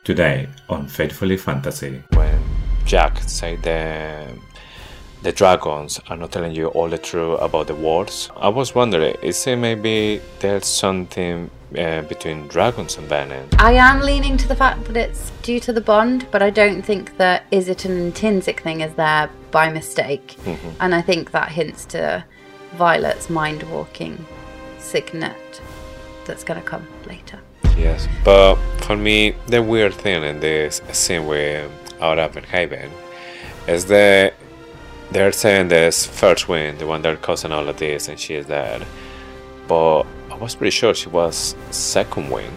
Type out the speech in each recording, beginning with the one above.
Today on Faithfully Fantasy. When Jack said the dragons are not telling you all the truth about the wars, I was wondering, is it maybe there's something between dragons and Venom? I am leaning to the fact that it's due to the bond, but I don't think that is it an intrinsic thing is there by mistake. And I think that hints to Violet's mind-walking signet that's going to come later. Yes, but for me, the weird thing in this scene with Aura Verhaven is that they're saying this first wing, the one that causing all of this, and she is dead. But I was pretty sure she was second wing.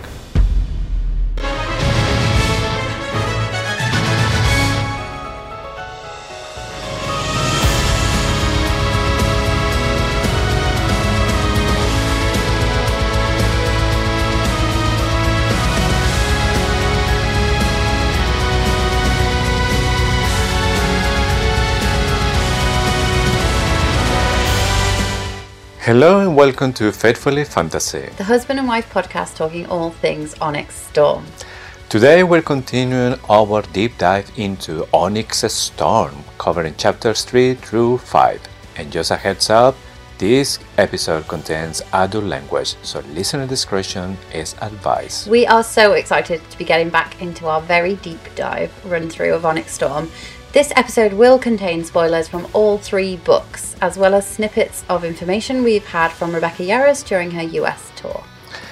Hello and welcome to Faithfully Fantasy, The husband and wife podcast talking all things Onyx Storm. Today we're continuing our deep dive into Onyx Storm, covering chapters 3 through 5. And just a heads up, this episode contains adult language, so listener discretion is advised. We are so excited to be getting back into our very deep dive run through of Onyx Storm. This episode will contain spoilers from all 3 books, as well as snippets of information we've had from Rebecca Yarros during her US tour.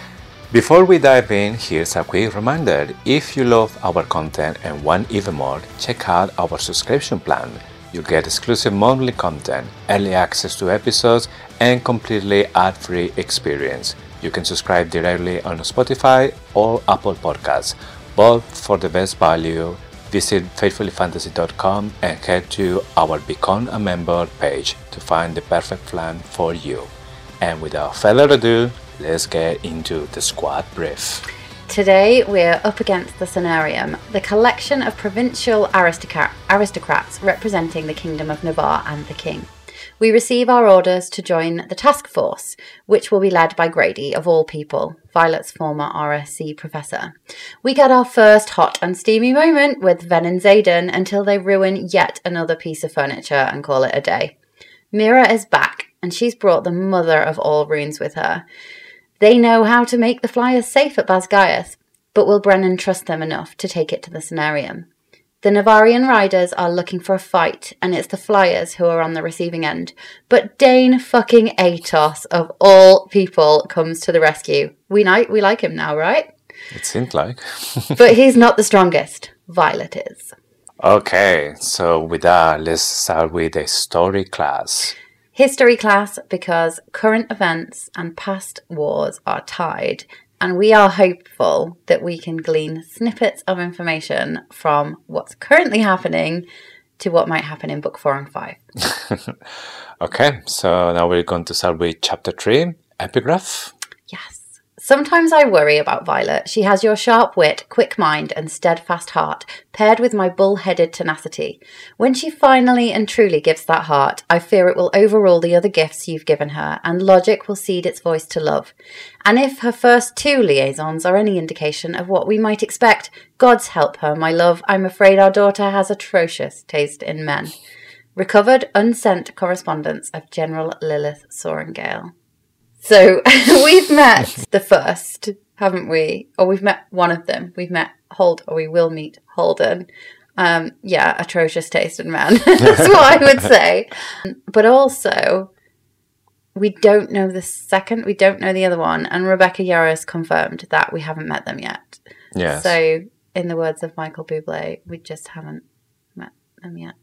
Before we dive in, here's a quick reminder. If you love our content and want even more, check out our subscription plan. You'll get exclusive monthly content, early access to episodes, and completely ad-free experience. You can subscribe directly on Spotify or Apple Podcasts, but for the best value, visit faithfullyfantasy.com and head to our Become a Member page to find the perfect plan for you. And without further ado, let's get into the squad brief. Today we're up against the Cenarium, the collection of provincial aristocrats representing the Kingdom of Navarre and the King. We receive our orders to join the task force, which will be led by Grady, of all people, Violet's former RSC professor. We get our first hot and steamy moment with Ven and Xaden until they ruin yet another piece of furniture and call it a day. Mira is back, and she's brought the mother of all runes with her. They know how to make the flyers safe at Basgias, but will Brennan trust them enough to take it to the Cenarium? The Navarrian riders are looking for a fight, and it's the flyers who are on the receiving end. But Dane fucking Atos, of all people, comes to the rescue. We like him now, right? It seemed like. But he's not the strongest. Violet is. Okay, so with that, let's start with a story class. History class, because current events and past wars are tied, and we are hopeful that we can glean snippets of information from what's currently happening to what might happen in book 4 and 5. Okay, so now we're going to start with chapter 3, epigraph. Yes. Sometimes I worry about Violet. She has your sharp wit, quick mind, and steadfast heart, paired with my bull-headed tenacity. When she finally and truly gives that heart, I fear it will overrule the other gifts you've given her, and logic will cede its voice to love. And if her first 2 liaisons are any indication of what we might expect, God's help her, my love. I'm afraid our daughter has atrocious taste in men. Recovered, unsent correspondence of General Lilith Sorengale. So, we've met the first, haven't we? Or we've met one of them. We've met we will meet Holden. Atrocious taste in man. That's what I would say. But also, we don't know the second. We don't know the other one. And Rebecca Yarros confirmed that we haven't met them yet. Yes. So, in the words of Michael Bublé, we just haven't met them yet.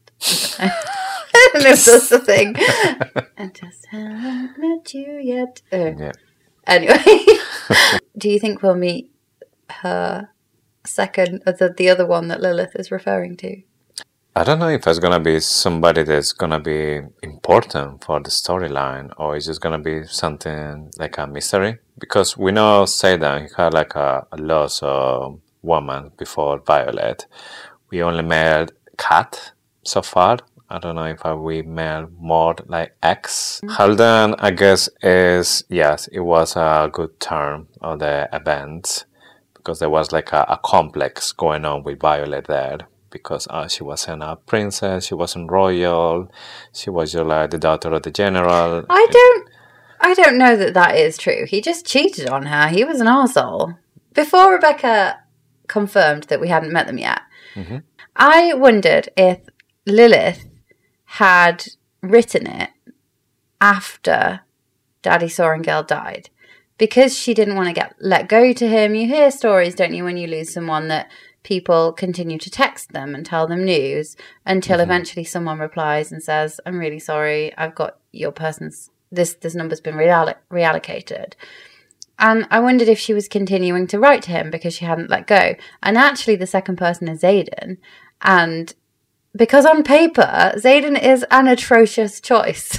I don't know if that's the thing. I just haven't met you yet. Yeah. Anyway, do you think we'll meet her second, or the other one that Lilith is referring to? I don't know if it's going to be somebody that's going to be important for the storyline, or it's just going to be something like a mystery. Because we know Xaden, he had like a lost woman before Violet. We only met Kat so far. I don't know if we met more like X. Holden, I guess, it was a good term of the event. because there was like a complex going on with Violet there. Because she wasn't a princess, she wasn't royal, she was just like the daughter of the general. I don't know that is true. He just cheated on her. He was an arsehole. Before Rebecca confirmed that we hadn't met them yet, I wondered if Lilith had written it after Daddy Sorrengail died. Because she didn't want to get let go to him. You hear stories, don't you, when you lose someone, that people continue to text them and tell them news until eventually someone replies and says, I'm really sorry, I've got your person's, this number's been reallocated. And I wondered if she was continuing to write to him because she hadn't let go. And actually the second person is Xaden. And because on paper, Xaden is an atrocious choice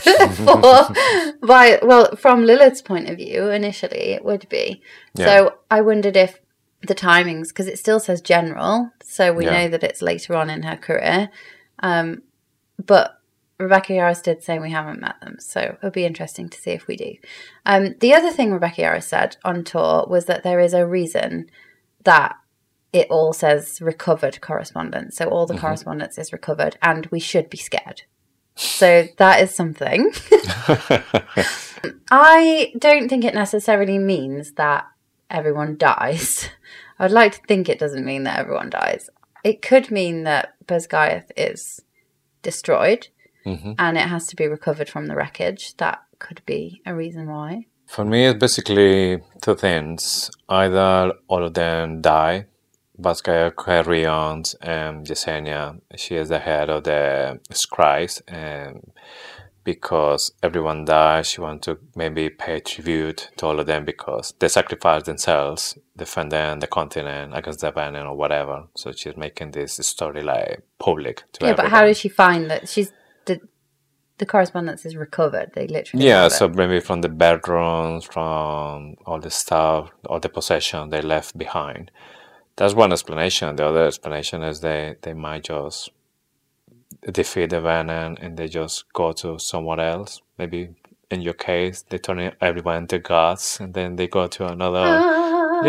from Lilith's point of view, initially it would be. Yeah. So I wondered if the timings, because it still says general, so we know that it's later on in her career. But Rebecca Yarros did say we haven't met them, so it'll be interesting to see if we do. The other thing Rebecca Yarros said on tour was that there is a reason that it all says recovered correspondence. So all the correspondence is recovered, and we should be scared. So that is something. I don't think it necessarily means that everyone dies. I would like to think it doesn't mean that everyone dies. It could mean that Basgiath is destroyed and it has to be recovered from the wreckage. That could be a reason why. For me, it's basically two things. Either all of them die, Basgiath carry on, and Yesenia, she is the head of the scribes, and because everyone dies, she wants to maybe pay tribute to all of them because they sacrificed themselves defending the continent against the Venin or whatever. So she's making this story like public to everyone. But how did she find that the correspondence is recovered? They literally have it. So maybe from the bedrooms, from all the stuff, all the possession they left behind. That's one explanation. The other explanation is they might just defeat the Venin and they just go to somewhere else. Maybe in your case, they turn everyone into gods and then they go to another.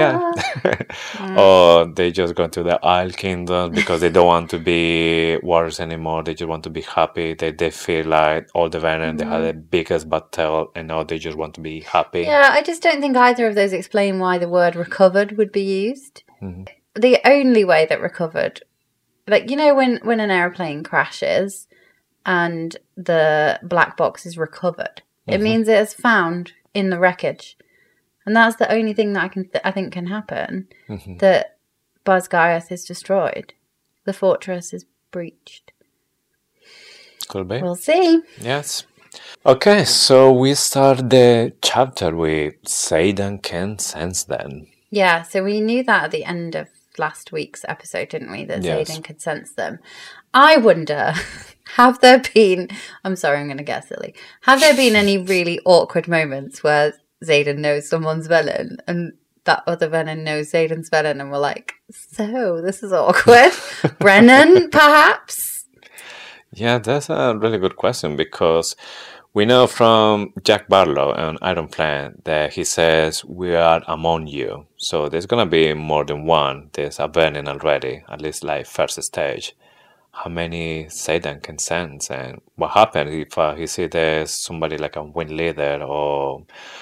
Or they just go to the Isle Kingdom because they don't want to be warriors anymore. They just want to be happy. They feel like all the Venin, they had the biggest battle and now they just want to be happy. Yeah, I just don't think either of those explain why the word recovered would be used. The only way that recovered, like, you know, when an airplane crashes and the black box is recovered, it means it is found in the wreckage. And that's the only thing that I think can happen, that Basgiath is destroyed. The fortress is breached. Could be. We'll see. Yes. Okay, so we start the chapter with Xaden can sense them. Yeah, so we knew that at the end of last week's episode, didn't we? That Xaden could sense them. I wonder, have there been... I'm sorry, I'm going to get silly. Have there been any really awkward moments where Xaden knows someone's Venin and that other Venin knows Xaden's Venin and we're like, so this is awkward? Brennan, perhaps? Yeah, that's a really good question because we know from Jack Barlow on Iron Flame that he says we are among you. So there's going to be more than one. There's a Venin already, at least like first stage. How many Xaden can sense? And what happens if he sees there's somebody like a wing leader or...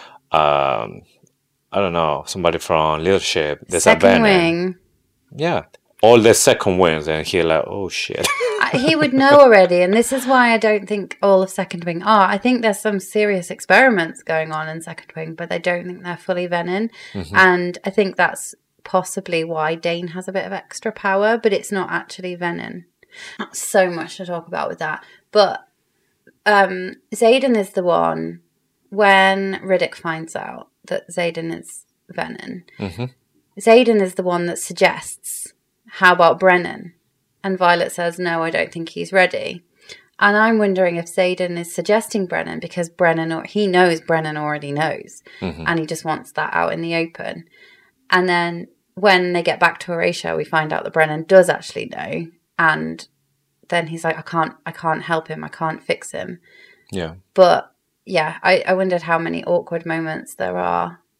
I don't know, somebody from leadership. There's second a wing. Yeah. All the second wings, and he's like, oh shit. He would know already, and this is why I don't think all of second wing are. I think there's some serious experiments going on in second wing, but I don't think they're fully Venin. And I think that's possibly why Dane has a bit of extra power, but it's not actually Venin. Not so much to talk about with that. But Xaden is the one... When Riddick finds out that Xaden is Venin, Xaden is the one that suggests, how about Brennan? And Violet says, no, I don't think he's ready. And I'm wondering if Xaden is suggesting Brennan because he knows Brennan already knows. And he just wants that out in the open. And then when they get back to Horatio, we find out that Brennan does actually know. And then he's like, I can't help him. I can't fix him. Yeah. But... yeah, I wondered how many awkward moments there are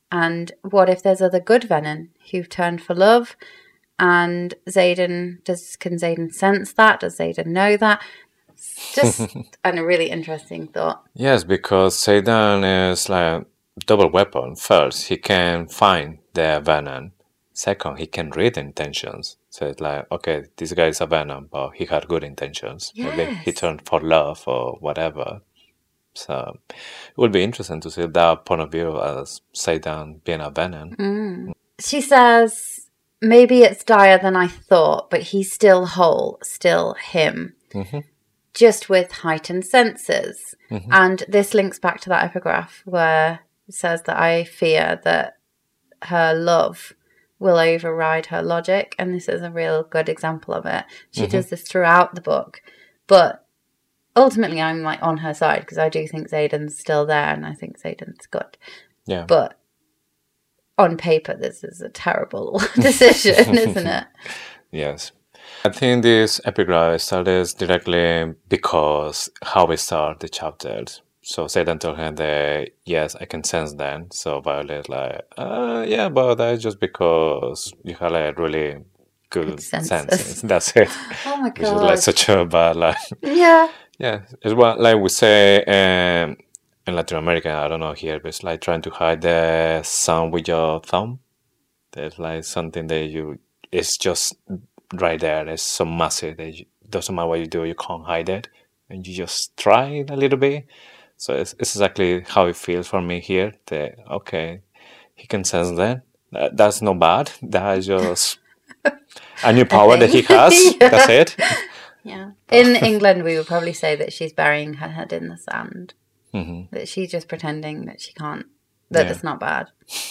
And what if there's other good Venom who've turned for love? And can Xaden sense that? Does Xaden know that? Just a really interesting thought. Yes, because Xaden is like double weapon. First, he can find the Venom. Second, he can read intentions. So it's like, okay, this guy is a Venom, but he had good intentions. Yes. Maybe he turned for love or whatever. So it would be interesting to see that point of view as Xaden being a Venom. She says, maybe it's dire than I thought, but he's still whole, still him. Just with heightened senses. And this links back to that epigraph where it says that I fear that her love will override her logic, and this is a real good example of it. She does this throughout the book, but ultimately I'm like on her side because I do think Xaden's still there, and I think Xaden's good. Yeah. But on paper, this is a terrible decision, isn't it? Yes. I think this epigraph started directly because how we start the chapters. So Xaden told her that, yes, I can sense that. So Violet like, yeah, but that's just because you have like really good senses. That's it. Oh my god. Which is like such a bad line. Yeah. Yeah. It's what like we say in Latin America, I don't know here, but it's like trying to hide the sound with your thumb. There's like something that it's just right there. It's so massive that doesn't matter what you do, you can't hide it. And you just try a little bit. So it's exactly how it feels for me here. That, okay, he can sense that. That's not bad. That's just a new power that he has. Yeah. That's it. Yeah. In England, we would probably say that she's burying her head in the sand. That she's just pretending that she can't, that it's not bad.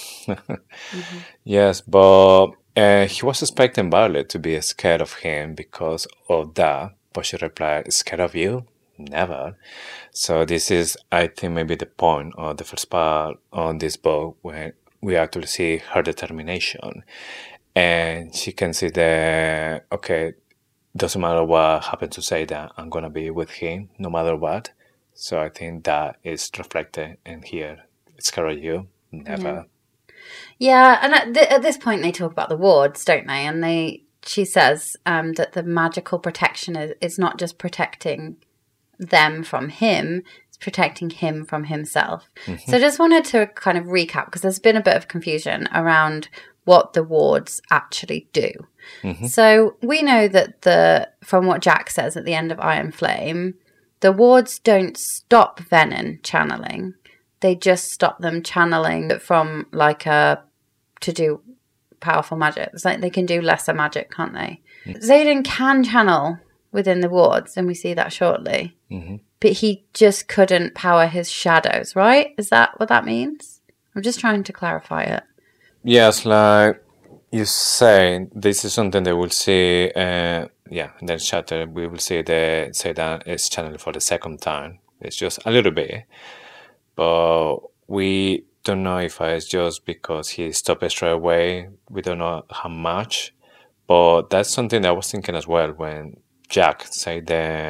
Yes, but he was expecting Violet to be scared of him because of that. But she replied, scared of you? Never. So this is, I think, maybe the point of the first part on this book when we actually see her determination. And she can see that, okay, doesn't matter what happens to Xaden, I'm going to be with him no matter what. So I think that is reflected in here. Scared of you? Never. Yeah, and at this point they talk about the wards, don't they? And she says that the magical protection is not just protecting them from him, it's protecting him from himself. So I just wanted to kind of recap because there's been a bit of confusion around what the wards actually do. So we know that from what Jack says at the end of Iron Flame, the wards don't stop Venom channeling. They just stop them channeling from to do powerful magic. It's like they can do lesser magic, can't they? Xaden can channel within the wards, and we see that shortly. But he just couldn't power his shadows, right? Is that what that means? I'm just trying to clarify it. Yes, like you say, this is something that we'll see, in the chapter, we will see that Xaden is channeling for the second time. It's just a little bit. But we don't know if it's just because he stopped straight away. We don't know how much. But that's something that I was thinking as well when Jack said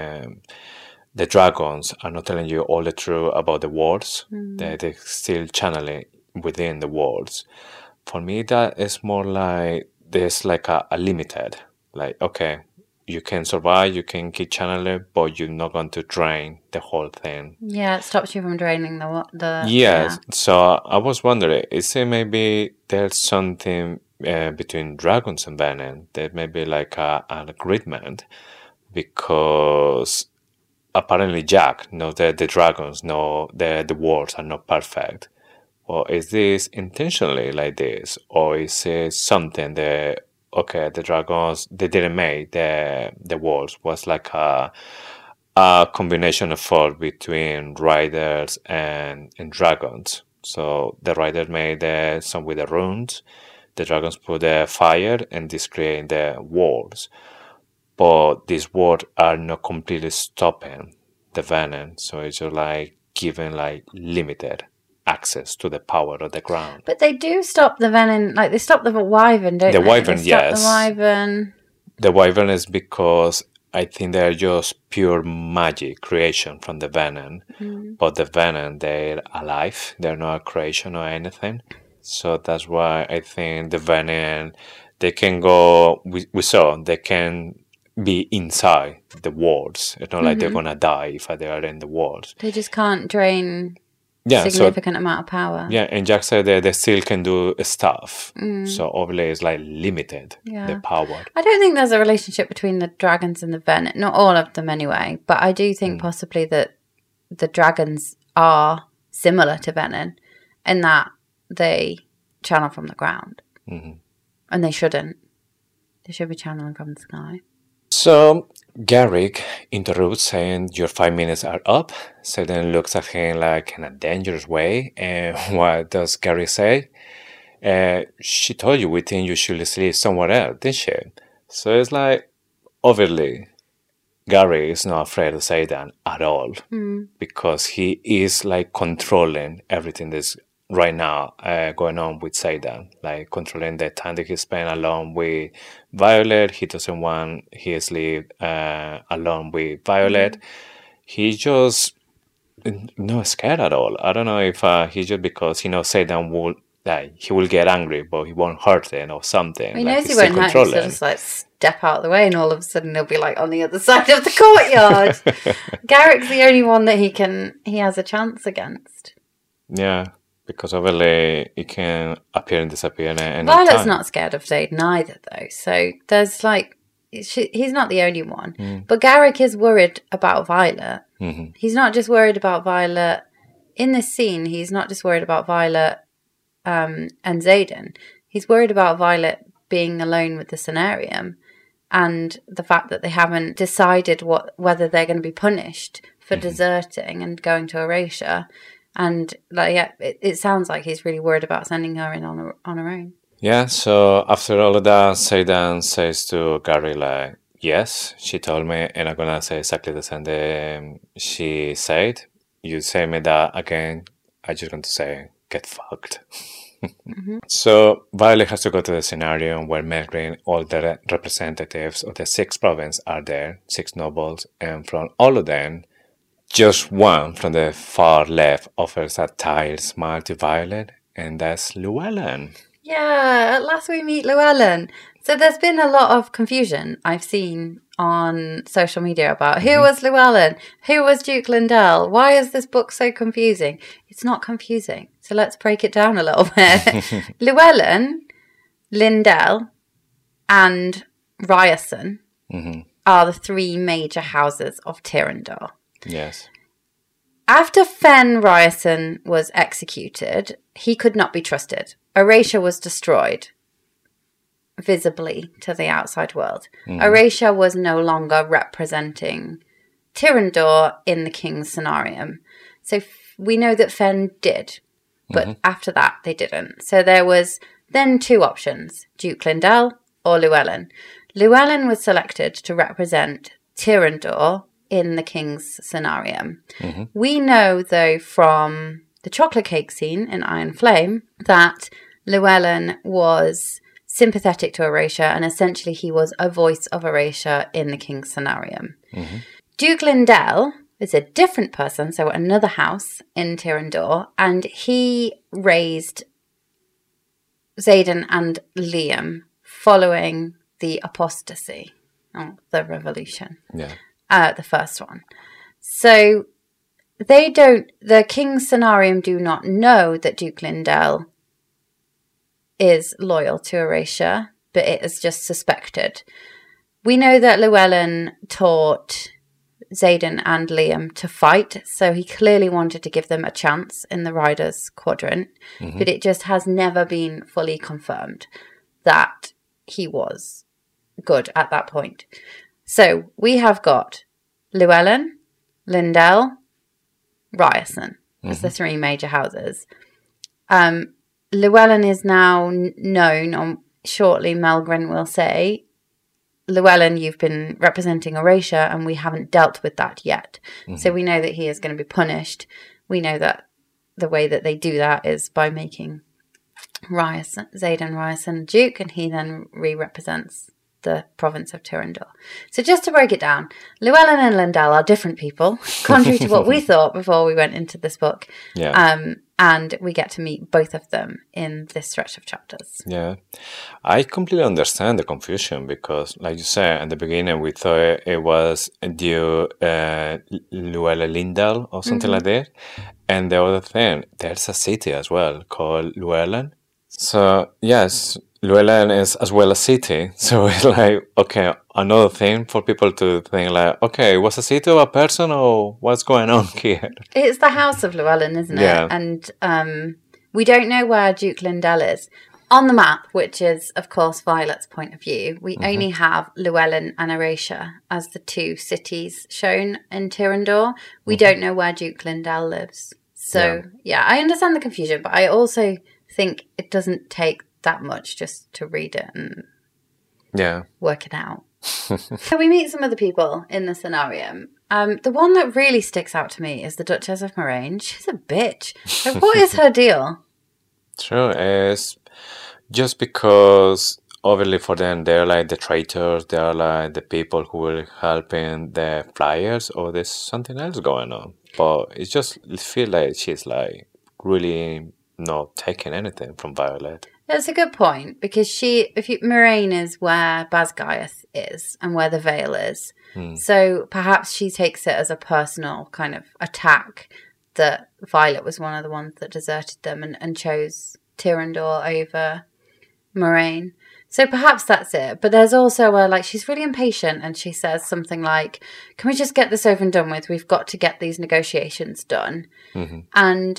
the dragons are not telling you all the truth about the worlds. They're still channeling within the worlds. For me, that is more like there's like a limited. Like, okay, you can survive, you can keep channeling, but you're not going to drain the whole thing. Yeah, it stops you from draining the Yes. Yeah. So I was wondering, is it maybe there's something between dragons and Venom that may be like an agreement? Because apparently Jack knows that the dragons know that the worlds are not perfect. Or is this intentionally like this? Or is it something that, okay, the dragons, they didn't make the worlds, was like a combination of force between riders and dragons. So the riders made some with the runes, the dragons put the fire, and this created the worlds. But these worlds are not completely stopping the Venom, so it's just like giving like limited access to the power of the ground. But they do stop the Venom, like they stop the Wyvern, don't they? The Wyvern, yes. The Wyvern. The Wyvern is because I think they're just pure magic creation from the Venom. But the Venom, they're alive. They're not a creation or anything. So that's why I think the Venom, they can go, we saw, they can be inside the walls. It's not like they're going to die if they are in the walls. They just can't drain Yeah, significant amount of power. Yeah, and Jack said that they still can do stuff. So obviously it's like limited, the power. I don't think there's a relationship between the dragons and the Venom. Not all of them anyway. But I do think possibly that the dragons are similar to Venom in that they channel from the ground. And they shouldn't. They should be channeling from the sky. So Garrick interrupts saying your 5 minutes are up. Zayden looks at him like in a dangerous way. And what does Garrick say? She told you we think you should sleep somewhere else, didn't she? So it's like, obviously, Garrick is not afraid of Zayden at all. Because he is like controlling everything that's right now going on with Zayden, like controlling the time that he spent alone with Violet. He doesn't want his sleep alone with Violet. He's just not scared at all. I don't know if he's just because he knows Zayden will he will get angry, but he won't hurt him or something. He knows he won't hurt him, so just like step out of the way, and all of a sudden he'll be like on the other side of the courtyard. Garrick's the only one that he has a chance against. Yeah. Because obviously it can appear and disappear at any Violet's time. not scared of Zayden either, though. So there's like, he's not the only one. But Garrick is worried about Violet. He's not just worried about Violet. In this scene, he's not just worried about Violet and Zayden. He's worried about Violet being alone with the Cenarium and the fact that they haven't decided whether they're going to be punished for deserting and going to Erasure. And like, yeah, it sounds like he's really worried about sending her in on her own. Yeah, so after all of that, Zayden says to Gary, like, yes, she told me, and I'm gonna say exactly the same that she said. You say me that again, I just want to say, get fucked. So Violet has to go to the scenario where Melgrin, all the representatives of the 6 provinces are there, 6 nobles, and from all of them, just one from the far left offers a tired smile to Violet, and that's Llewellyn. Yeah, at last we meet Llewellyn. So there's been a lot of confusion I've seen on social media about who was Llewellyn, who was Duke Lindell, why is this book so confusing? It's not confusing, so let's break it down a little bit. Llewellyn, Lindell, and Ryerson are the 3 major houses of Tyrrendor. Yes. After Fen Ryerson was executed, he could not be trusted. Erasure was destroyed, visibly to the outside world. Erasure was no longer representing Tyrrendor in the King's Cenarium. So we know that Fen did, but after that they didn't. So there was then 2 options, Duke Lindell or Llewellyn. Llewellyn was selected to represent Tyrrendor in the King's Cenarium. We know, though, from the chocolate cake scene in Iron Flame that Llewellyn was sympathetic to Erasure, and essentially he was a voice of Erasure in the King's Cenarium. Duke Lindell is a different person, so another house in Tyrrendor, and he raised Zayden and Liam following the apostasy, the revolution. Yeah. The first one. So the King's Cenarium do not know that Duke Lindell is loyal to Erasure, but it is just suspected. We know that Llewellyn taught Zayden and Liam to fight, so he clearly wanted to give them a chance in the Riders' Quadrant, but it just has never been fully confirmed that he was good at that point. So we have got Llewellyn, Lindell, Ryerson as the 3 major houses. Llewellyn is now known, or shortly Melgrin will say, Llewellyn, you've been representing Erasure and we haven't dealt with that yet. So we know that he is going to be punished. We know that the way that they do that is by making Zayden Ryerson Duke, and he then re-represents the province of Tyrrendor. So just to break it down, Llewellyn and Lindell are different people, contrary to what we thought before we went into this book. Yeah. And we get to meet both of them in this stretch of chapters. Yeah, I completely understand the confusion because, like you said at the beginning, we thought it was due Llewellyn Lindell or something like that. And the other thing, there's a city as well called Llewellyn. So, yes, Llewellyn is as well a city. So it's like, okay, another thing for people to think like, okay, was a city or a person or what's going on here? It's the House of Llewellyn, isn't it? Yeah. And we don't know where Duke Lindell is. On the map, which is, of course, Violet's point of view, we only have Llewellyn and Erasia as the two cities shown in Tyrrendor. We don't know where Duke Lindell lives. So, yeah, I understand the confusion, but I also think it doesn't take that much just to read it and work it out. So we meet some other people in the scenarium. The one that really sticks out to me is the Duchess of Moraine. She's a bitch. Like, what is her deal? True, it's just because obviously for them they're like the traitors, they're like the people who will help in the flyers, or there's something else going on. But it just feels like she's like really not taking anything from Violet. That's a good point, because Moraine is where Basgiath is and where the Vale is. So perhaps she takes it as a personal kind of attack that Violet was one of the ones that deserted them and chose Tyrrendor over Moraine. So perhaps that's it. But there's also she's really impatient and she says something like, can we just get this over and done with? We've got to get these negotiations done. And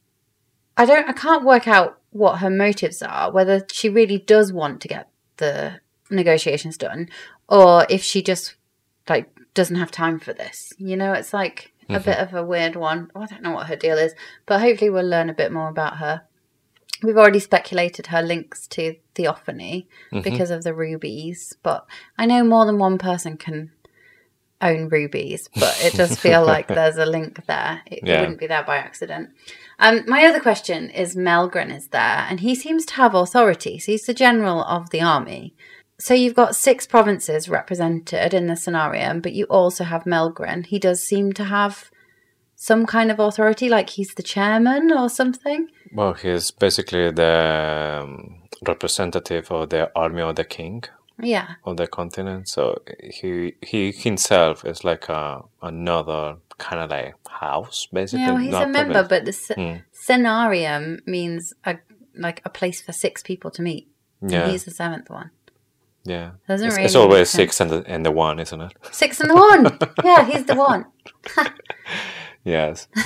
I can't work out what her motives are, whether she really does want to get the negotiations done or if she just doesn't have time for this. You know, it's like a bit of a weird one. I don't know what her deal is, but hopefully we'll learn a bit more about her. We've already speculated her links to Theophany because of the rubies, but I know more than one person can own rubies, but it does feel like there's a link there. It wouldn't be there by accident. My other question is Melgren is there, and he seems to have authority. So he's the general of the army. So you've got 6 provinces represented in the scenario, but you also have Melgren. He does seem to have some kind of authority, like he's the chairman or something. Well, he's basically the representative of the army of the king of the continent. So he himself is like another kind of like house, basically. Yeah, well, he's a member, but the scenarium means a place for 6 people to meet. Yeah. And he's the 7th one. Yeah. It's always 6 and the 1, isn't it? 6 and the 1. Yeah, he's the 1. Yes.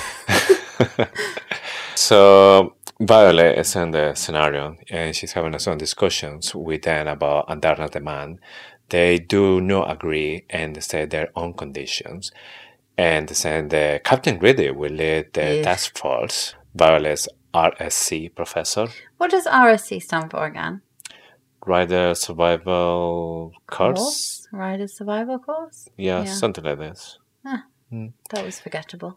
So Violet is in the scenario and she's having some discussions with them about Andarna's demand. They do not agree and they say their own conditions. And they say the Captain Greedy will lead the task force. Violet's RSC professor. What does RSC stand for again? Rider Survival Course? Rider Survival Course? Yeah, something like this. That was forgettable.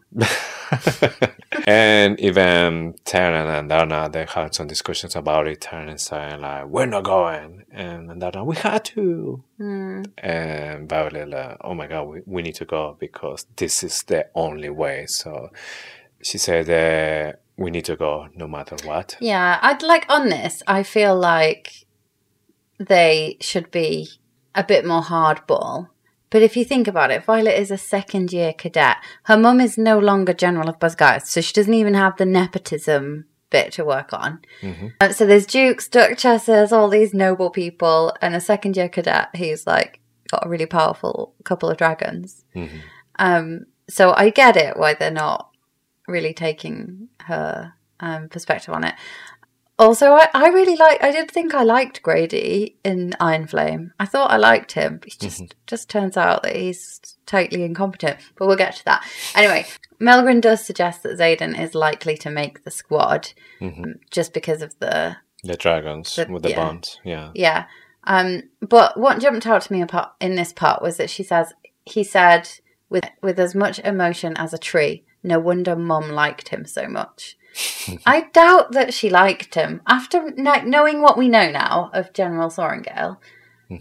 And even Taryn and Andarna, they had some discussions about it. Taryn saying like, we're not going. And Andarna, we had to. And Violet like, oh my God, we need to go because this is the only way. So she said we need to go no matter what. Yeah, on this, I feel like they should be a bit more hardball. But if you think about it, Violet is a second-year cadet. Her mum is no longer General of Basgiath, so she doesn't even have the nepotism bit to work on. So there's dukes, duchesses, all these noble people, and a second-year cadet who's got a really powerful couple of dragons. So I get it why they're not really taking her perspective on it. Also, I really I did think I liked Grady in Iron Flame. I thought I liked him. It just turns out that he's totally incompetent. But we'll get to that. Anyway, Melgren does suggest that Xaden is likely to make the squad just because of the dragons with the bonds. Yeah. Yeah. But what jumped out to me in this part was that he said with as much emotion as a tree, no wonder Mum liked him so much. I doubt that she liked him. After knowing what we know now of General Sorrengail,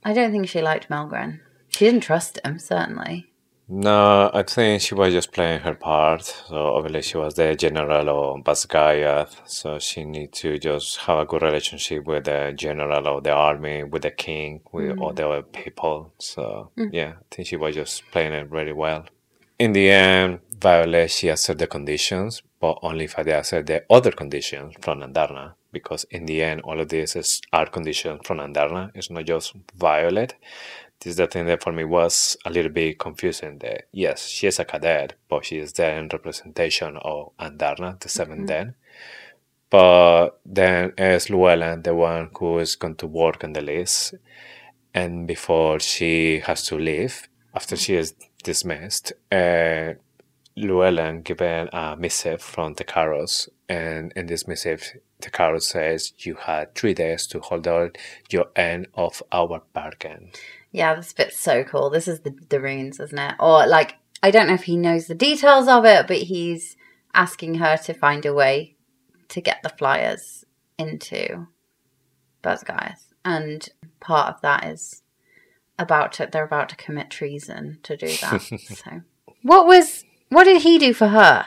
I don't think she liked Melgren. She didn't trust him, certainly. No, I think she was just playing her part. So obviously she was the general of Basgayat, so she need to just have a good relationship with the general of the army, with the king, with all the other people. So yeah, I think she was just playing it really well. In the end, Violet, she accepted the conditions, but only if they accept the other conditions from Andarna. Because in the end, all of this are conditions from Andarna. It's not just Violet. This is the thing that for me was a little bit confusing. That yes, she is a cadet, but she is there in representation of Andarna, the seventh den. But then is Llewellyn the one who is going to work on the list. And before she has to leave, after she is dismissed, Llewellyn given a missive from the Carrots. And in this missive, the Carrot says, you had 3 days to hold out your end of our bargain. Yeah, this bit's so cool. This is the runes, isn't it? Or, like, I don't know if he knows the details of it, but he's asking her to find a way to get the flyers into Basgaiath. And part of that is they're about to commit treason to do that. So, what did he do for her?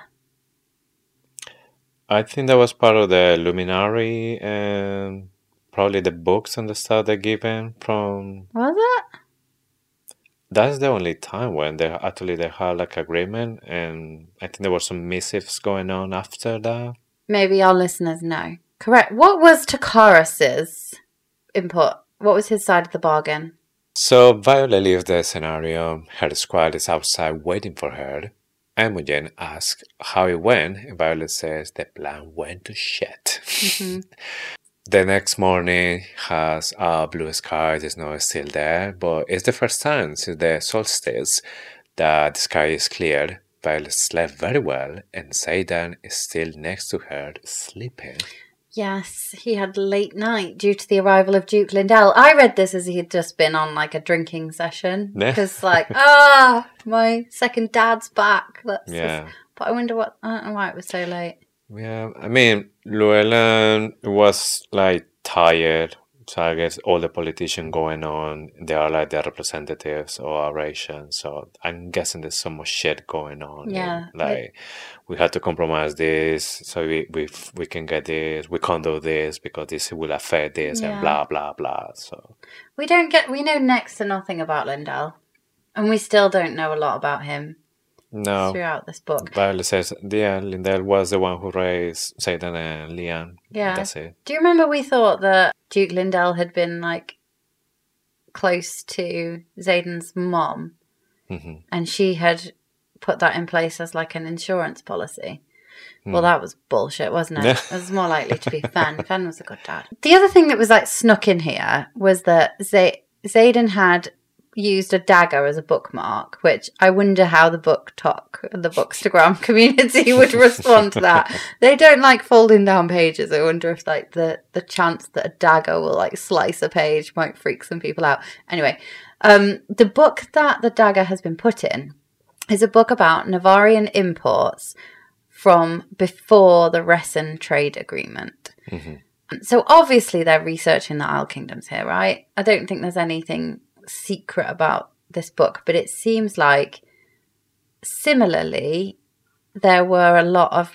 I think that was part of the Luminary and probably the books and the stuff they're given from... Was it? That's the only time when they had like agreement, and I think there were some missives going on after that. Maybe our listeners know. Correct. What was Takaras's input? What was his side of the bargain? So Violet leaves the scenario. Her squad is outside waiting for her. Imogen asks how it went, and Violet says the plan went to shit. The next morning has blue sky. The snow is still there, but it's the first time since the solstice that the sky is clear. Violet slept very well, and Xaden is still next to her, sleeping. Yes, he had a late night due to the arrival of Duke Lindell. I read this as he had just been on like a drinking session. Because my second dad's back. But I wonder I don't know why it was so late. Yeah, I mean, Llewellyn was like tired. So I guess all the politicians going on, they are like the representatives of our nation. So I'm guessing there's so much shit going on. Yeah. Like we had to compromise this so we can get this. We can't do this because this will affect this and blah, blah, blah. So we know next to nothing about Lindell. And we still don't know a lot about him. No. Throughout this book. Violet says, Lindell was the one who raised Xaden and Leanne. Yeah. That's it. Do you remember we thought that Duke Lindell had been, like, close to Xaden's mom? Mm-hmm. And she had put that in place as, like, an insurance policy. Well, that was bullshit, wasn't it? It was more likely to be Fen. Fen was a good dad. The other thing that was, like, snuck in here was that Xaden had used a dagger as a bookmark, which I wonder how the Bookstagram community would respond to that. They don't like folding down pages. I wonder if like the chance that a dagger will like slice a page might freak some people out. Anyway, the book that the dagger has been put in is a book about Navarian imports from before the Ressen trade agreement. Mm-hmm. So obviously they're researching the Isle Kingdoms here, right? I don't think there's anything secret about this book, but it seems like similarly there were a lot of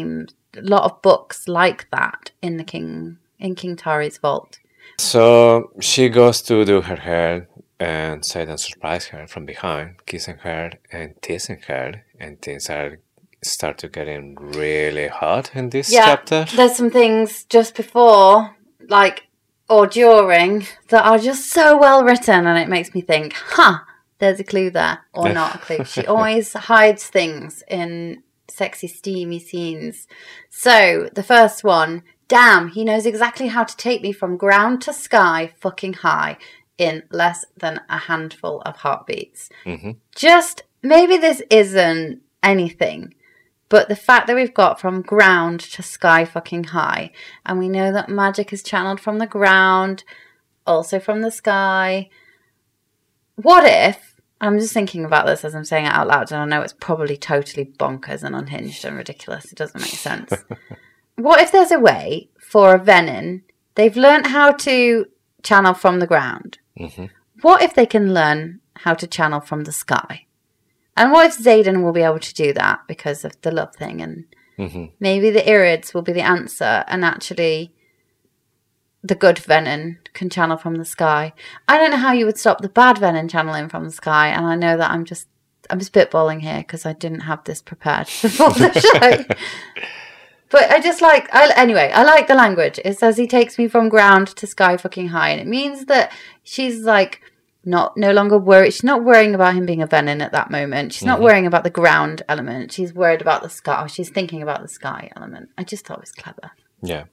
books like that in King Tari's vault. So she goes to do her hair, and Xaden surprises her from behind, kissing her and teasing her, and things start to getting really hot in this chapter. There's some things just before, like, or during, that are just so well written, and it makes me think, there's a clue there, or not a clue. She always hides things in sexy, steamy scenes. So, the first one, damn, he knows exactly how to take me from ground to sky fucking high in less than a handful of heartbeats. Mm-hmm. Just, maybe this isn't anything, but the fact that we've got from ground to sky fucking high, and we know that magic is channeled from the ground, also from the sky. What if, I'm just thinking about this as I'm saying it out loud, and I know it's probably totally bonkers and unhinged and ridiculous. It doesn't make sense. What if there's a way for a Venin, they've learnt how to channel from the ground, what if they can learn how to channel from the sky? And what if Xaden will be able to do that because of the love thing? And maybe the Irids will be the answer, and actually the good Venom can channel from the sky. I don't know how you would stop the bad Venom channeling from the sky, and I know that I'm just spitballing here because I didn't have this prepared before the show. But I just I like the language. It says he takes me from ground to sky fucking high, and it means that she's like no longer worried. She's not worrying about him being a Venom at that moment. She's not worrying about the ground element. She's worried about the sky. She's thinking about the sky element. I just thought it was clever. Yeah.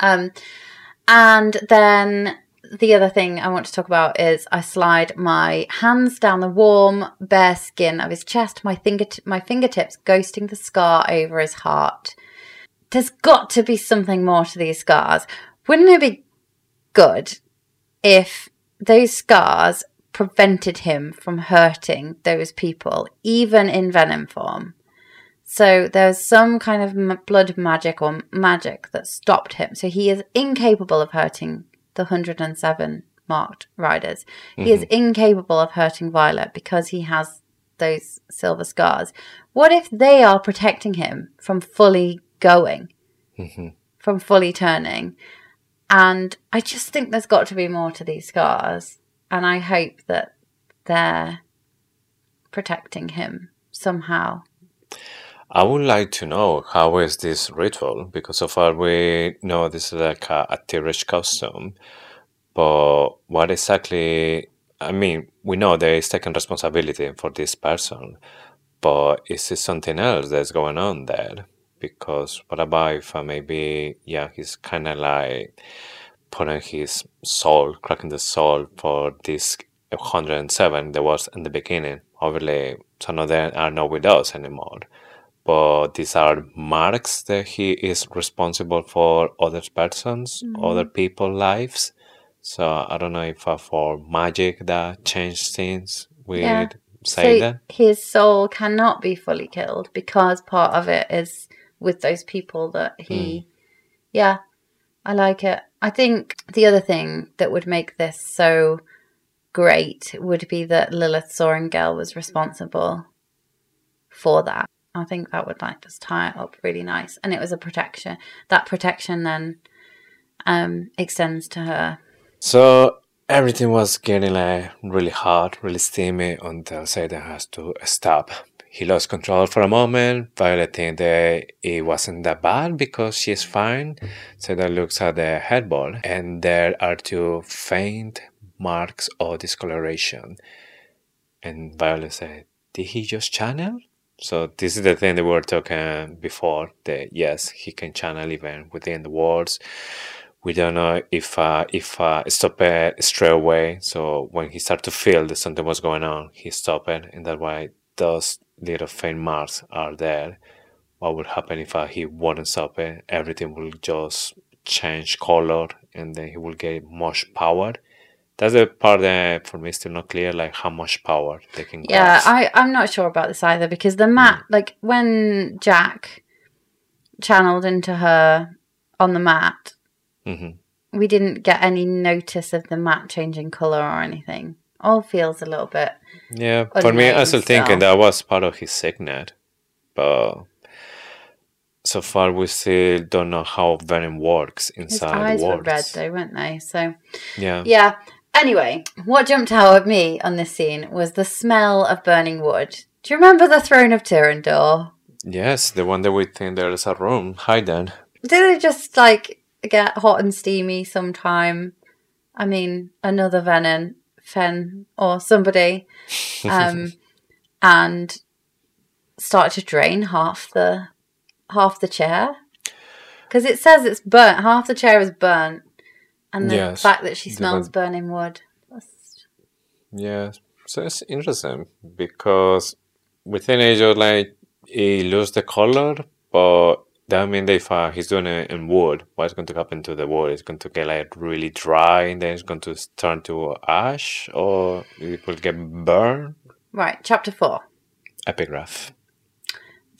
And then the other thing I want to talk about is I slide my hands down the warm, bare skin of his chest, my fingertips ghosting the scar over his heart. There's got to be something more to these scars. Wouldn't it be good if those scars prevented him from hurting those people, even in venom form? So there's some kind of blood magic or magic that stopped him. So he is incapable of hurting the 107 marked riders. He is incapable of hurting Violet because he has those silver scars. What if they are protecting him from fully going, from fully turning? And I just think there's got to be more to these scars. And I hope that they're protecting him somehow. I would like to know how is this ritual, because so far we know this is like a Tirish costume, but what exactly, I mean, we know there is taking responsibility for this person, but is it something else that's going on there? Because what about if maybe, he's kind of like putting his soul, cracking the soul for this 107 that was in the beginning. Obviously, some of them are not with us anymore. But these are marks that he is responsible for other persons, other people's lives. So I don't know if for magic that changed things with Xaden. So his soul cannot be fully killed because part of it is with those people that he... Yeah, I like it. I think the other thing that would make this so great would be that Lilith Sorengel was responsible for that. I think that would just tie it up really nice. And it was a protection. That protection then extends to her. So everything was getting really hot, really steamy until Xaden has to stop. He lost control for a moment. Violet thinks that it wasn't that bad because she's fine. Xaden looks at the headboard and there are two faint marks of discoloration. And Violet said, "Did he just channel?" So this is the thing that we were talking before, that yes, he can channel even within the walls. We don't know if stop it straight away. So when he started to feel that something was going on, he stopped it, and that's why those little faint marks are there. What would happen if he wouldn't stop it? Everything will just change color, and then he will get much power. That's the part that for me is still not clear, like how much power they can grasp. I'm not sure about this either, because the mat, like when Jack channeled into her on the mat, we didn't get any notice of the mat changing colour or anything. All feels a little bit... Yeah, for me, I'm still thinking that was part of his signet, but so far we still don't know how venom works inside the walls. His eyes were red though, weren't they? So yeah. Anyway, what jumped out at me on this scene was the smell of burning wood. Do you remember the Throne of Tyrrendor? Yes, the one that we think there is a room hidden. Did it just get hot and steamy sometime? I mean, another Venom, Fen, or somebody, and start to drain half the chair, because it says it's burnt. Half the chair is burnt. And the fact that she smells burning wood. Yeah, so it's interesting because within Age, he loses the color, but that means that if he's doing it in wood, what's going to happen to the wood? It's going to get really dry and then it's going to turn to ash, or it will get burned? Right, chapter 4. Epigraph.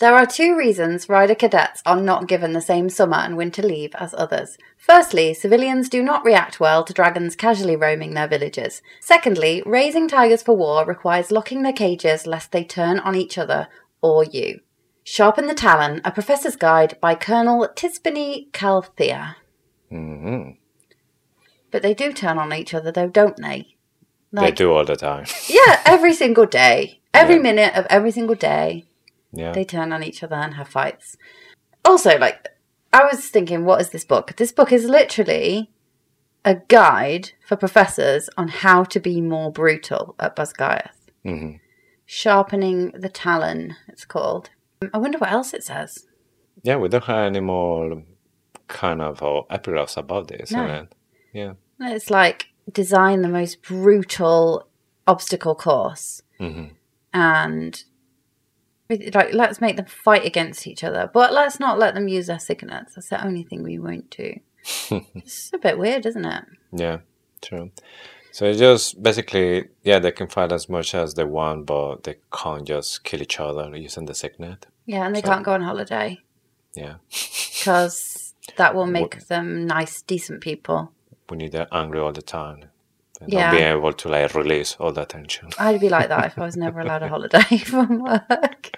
There are 2 reasons rider cadets are not given the same summer and winter leave as others. Firstly, civilians do not react well to dragons casually roaming their villages. Secondly, raising tigers for war requires locking their cages lest they turn on each other or you. Sharpen the Talon, a professor's guide by Colonel Tispany Calthea. Mm-hmm. But they do turn on each other though, don't they? They do all the time. Yeah, every single day. Every minute of every single day. Yeah. They turn on each other and have fights. Also, like, I was thinking, what is this book? This book is literally a guide for professors on how to be more brutal at Basgiath. Mm-hmm. Sharpening the Talon, it's called. I wonder what else it says. Yeah, we don't have any more kind of epigraphs about this. No. Isn't it? Yeah. It's like, design the most brutal obstacle course. Mm-hmm. And... like, let's make them fight against each other, but let's not let them use their signets. That's the only thing we won't do. It's a bit weird, isn't it? Yeah, true. So it's just basically, yeah, they can fight as much as they want, but they can't just kill each other using the signet. Yeah, and they can't go on holiday. Yeah. Because that will make them nice, decent people. When they're angry all the time. And Yeah. not being able to like release all that tension. I'd be like that if I was never allowed a holiday from work.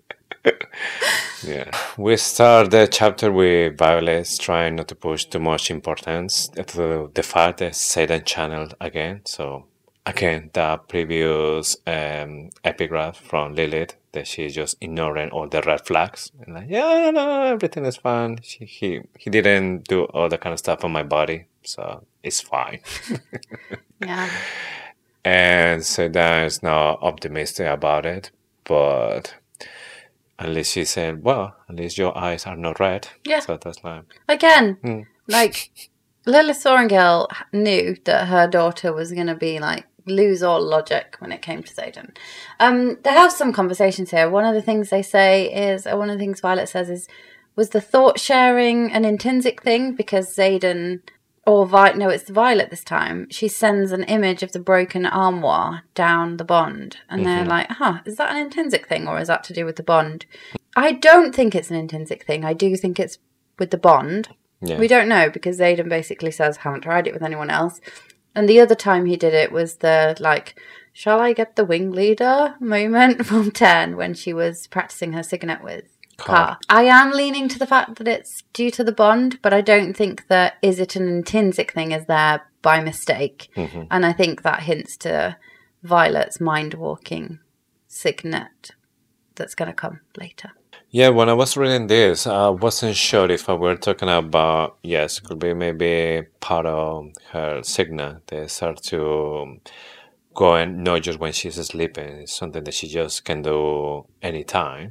Yeah. We start the chapter with Violet trying not to push too much importance to the fact that Satan channeled again. So again, the previous epigraph from Lilith that she's just ignoring all the red flags and like, yeah, no, everything is fine. He didn't do all that kind of stuff on my body, so it's fine. Yeah. And Satan is not optimistic about it, but at least she said, well, at least your eyes are not red. Yeah. So that's like... Again, like, Lilith Sorrengail knew that her daughter was going to be, like, lose all logic when it came to Xaden. They have some conversations here. One of the things they say is, one of the things Violet says is, was the thought sharing an intrinsic thing? Because Xaden... no, it's Violet this time. She sends an image of the broken armoire down the bond. And they're like, is that an intrinsic thing or is that to do with the bond? I don't think it's an intrinsic thing. I do think it's with the bond. Yeah. We don't know because Xaden basically says, haven't tried it with anyone else. And the other time he did it was the, like, shall I get the wing leader moment from 10 when she was practicing her signet with Car. I am leaning to the fact that it's due to the bond, but I don't think that is it an intrinsic thing is there by mistake. And I think that hints to Violet's mind-walking signet that's going to come later. Yeah, when I was reading this, I wasn't sure if I were talking about, yes, it could be maybe part of her signet. They start to go and not just when she's sleeping. It's something that she just can do anytime.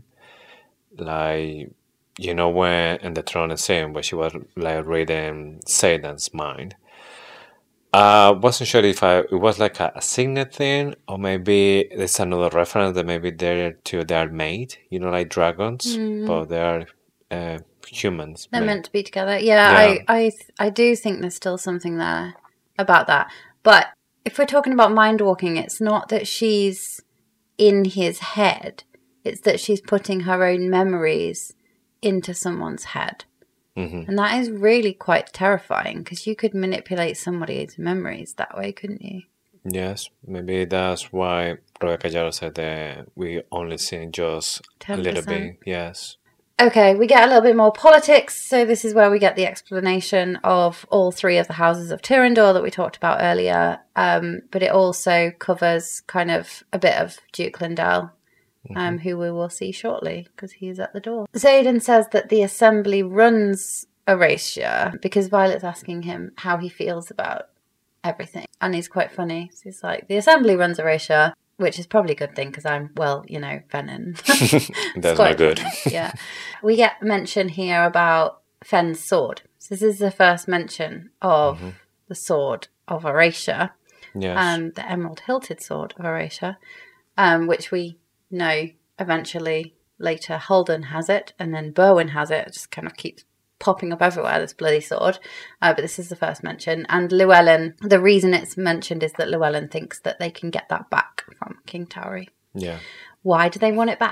Like, you know, when in the Throne of Sin, where she was like reading Satan's mind. I wasn't sure if it was like a signet thing, or maybe there's another reference that maybe they are made, you know, like dragons, but they are humans. They're made. meant to be together. Yeah. I do think there's still something there about that. But if we're talking about mind walking, it's not that she's in his head. It's that she's putting her own memories into someone's head. And that is really quite terrifying because you could manipulate somebody's memories that way, couldn't you? Yes, maybe that's why Rebecca Yarros said that we only seen just 10%. a little bit. Yes. Okay, we get a little bit more politics. So this is where we get the explanation of all 3 of the houses of Tyrrendor that we talked about earlier. But it also covers kind of a bit of Duke Lindell. Who we will see shortly because he's at the door. Xaden says that the assembly runs Erasure because Violet's asking him how he feels about everything. And he's quite funny. So he's like, the assembly runs Erasure, which is probably a good thing because I'm, well, you know, Venom. That's not good. Yeah. We get mention here about Fenn's sword. So this is the first mention of the sword of Erasure. Yes. The emerald hilted sword of Erasure, which we know eventually later Holden has it and then Berwyn has it. It just kind of keeps popping up everywhere, this bloody sword. But this is the first mention. And Llewellyn, the reason it's mentioned is that Llewellyn thinks that they can get that back from King Tauri. Yeah. Why do they want it back?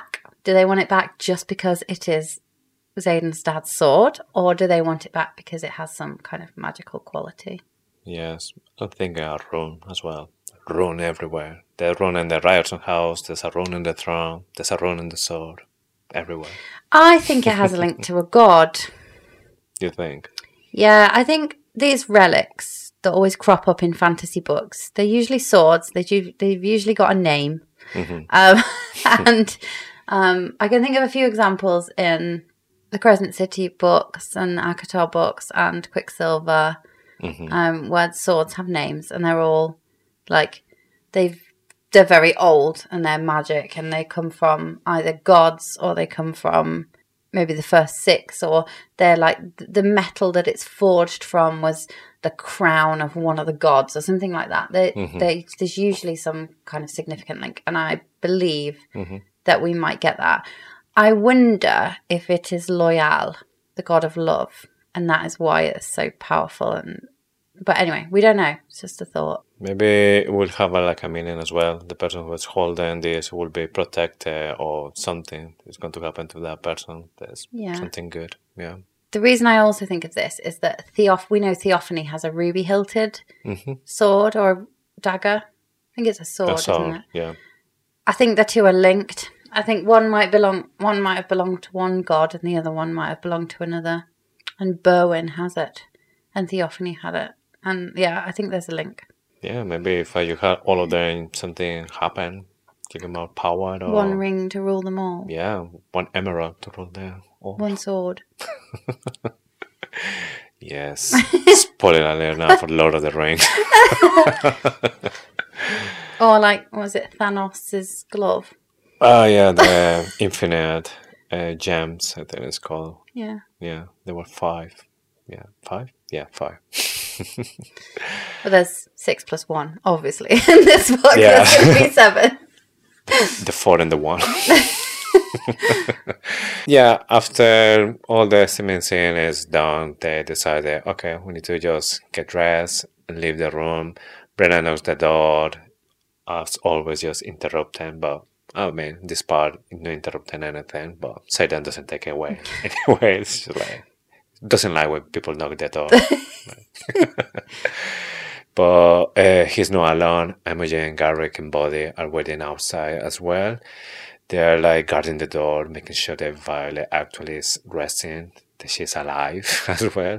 Do they want it back just because it is Xaden's dad's sword, or do they want it back because it has some kind of magical quality? Yes, I think a rune as well. Rune everywhere. There's rune in the Ryerson house, there's a rune in the throne, there's a rune in the sword. Everywhere. I think it has a link to a god. You think? Yeah, I think these relics that always crop up in fantasy books, they're usually swords. They've usually got a name. Mm-hmm. And I can think of a few examples in the Crescent City books and Akatar books and Quicksilver, where swords have names, and they're all like they're very old and they're magic, and they come from either gods or they come from maybe the first six, or they're like the metal that it's forged from was the crown of one of the gods or something like that. There's usually some kind of significant link, and I believe that we might get that. I wonder if it is Loyal, the god of love, and that is why it's so powerful. But anyway, we don't know. It's just a thought. Maybe it will have like a meaning as well. The person who's holding this will be protected, or something is going to happen to that person. There's something good. Yeah. The reason I also think of this is that we know Theophany has a ruby-hilted sword or dagger. I think it's a sword, isn't it? Yeah. I think the two are linked. I think one might have belonged to one god and the other one might have belonged to another. And Berwyn has it. And Theophany had it. And yeah, I think there's a link. Yeah, maybe if you had all of them, something happen, give them more power. Or one ring to rule them all. Yeah, one emerald to rule them all. One sword. Yes. Spoiler alert now for Lord of the Rings. Or like, what was it, Thanos' glove? Oh, yeah, the infinite gems, I think it's called. Yeah. Yeah, there were 5. Yeah, 5? Yeah, 5. Well, there's 6 plus 1, obviously. In this book, Yeah. there's going to be 7. The 4 and the 1. Yeah, after all the cement scene is done, they decided, okay, we need to just get dressed and leave the room. Brenna knocks the door. As always, just interrupting, but I mean, this part, no interrupting anything, but Satan doesn't take it away. Anyway, it's just like, doesn't like when people knock the door. But he's not alone. Imogen, Garrick, and Buddy are waiting outside as well. They're like guarding the door, making sure that Violet actually is resting, that she's alive as well.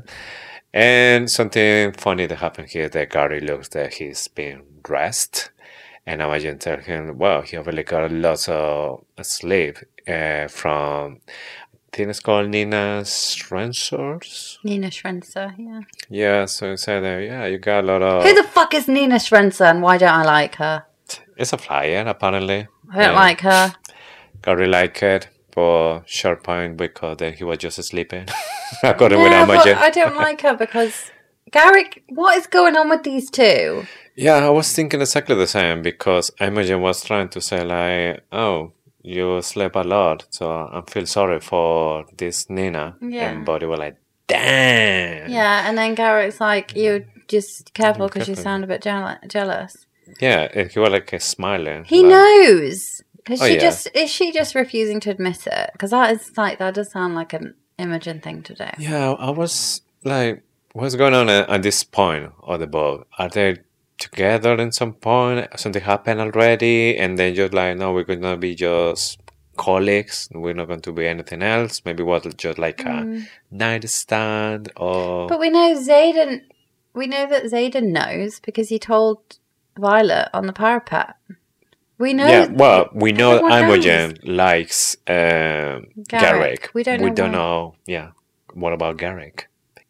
And something funny that happened here, that Gary looks that he's been dressed. And Imogen tells him, well, he already got lots of sleep from, I think it's called Nina Schrenzer. Nina Schrenzer, yeah. Yeah, so he said, yeah, you got a lot of... Who the fuck is Nina Schrenzer and why don't I like her? It's a flyer, apparently. I don't like her. Gary liked it, but short point because then he was just sleeping. According with Imogen. I don't like her because... Garrick, what is going on with these two? Yeah, I was thinking exactly the same because Imogen was trying to say like, oh, you sleep a lot, so I feel sorry for this Nina. Yeah. And Buddy was like, damn. Yeah, and then Garrick's like, you're just careful because you sound a bit jealous. Yeah, and he was like smiling. He like, knows. Oh, Is she just refusing to admit it? Because that does sound like an Imogen thing to do. Yeah, I was like, what's going on at this point of the book? Are they together at some point? Something happened already? And then just like, no, we're going to be just colleagues. We're not going to be anything else. Maybe what, just like a nightstand or... But we know that Xaden knows because he told Violet on the parapet. We know. Yeah, well, we know everyone Imogen likes Garrick. We don't know. Yeah, what about Garrick?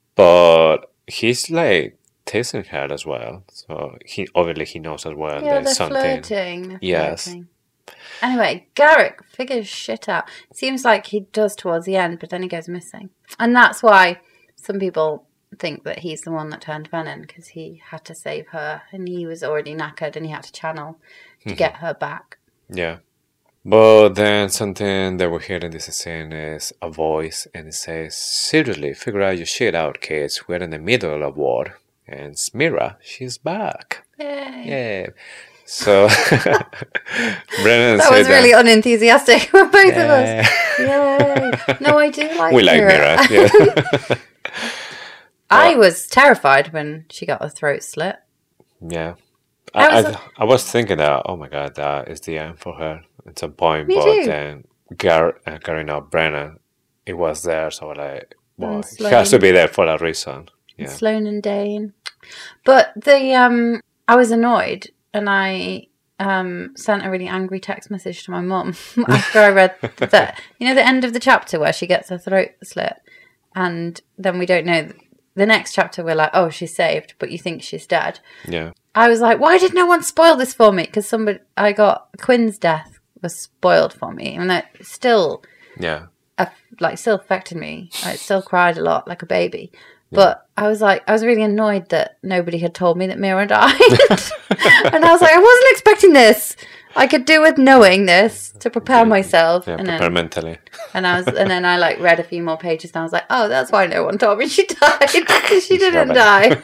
But he's like tasting her as well, so he knows as well. Yeah, there's they're something. flirting. Yes. Flirting. Anyway, Garrick figures shit out. Seems like he does towards the end, but then he goes missing, and that's why some people think that he's the one that turned Venom because he had to save her, and he was already knackered, and he had to channel to get her back. Yeah. But then something that we hear in this scene is a voice, and it says, seriously, figure out your shit out, kids. We're in the middle of war. And Smira, she's back. Yay. Yeah. So Brennan That said was really unenthusiastic for both of us. Yeah. Yay. No, I do like we like Mira. Mira. Yeah. I was terrified when she got her throat slit. Yeah. I I was thinking that, oh my god, that is the end for her at some point. Me but too. then Karina Brennan, it was there, so like, well, And it has to Sloane. be there for a reason. Yeah. Sloane and Dane. But I was annoyed and I sent a really angry text message to my mum after I read that. You know, the end of the chapter where she gets her throat slit and then we don't know. The next chapter we're like, oh, she's saved, but you think she's dead. Yeah. I was like, why did no one spoil this for me? Because I got Quinn's death was spoiled for me, and that still, Yeah. still affected me. I still cried a lot, like a baby. But I was really annoyed that nobody had told me that Mira died, and I was like, I wasn't expecting this. I could do with knowing this to prepare myself, Yeah, and prepare then mentally. and then I like read a few more pages, and I was like, oh, that's why no one told me she died because she didn't die.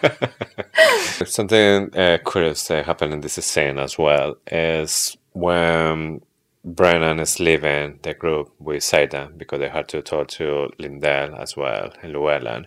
Something curious happened in this scene as well is when Brennan is leaving the group with Zayden because they had to talk to Lindell as well and Llewellyn.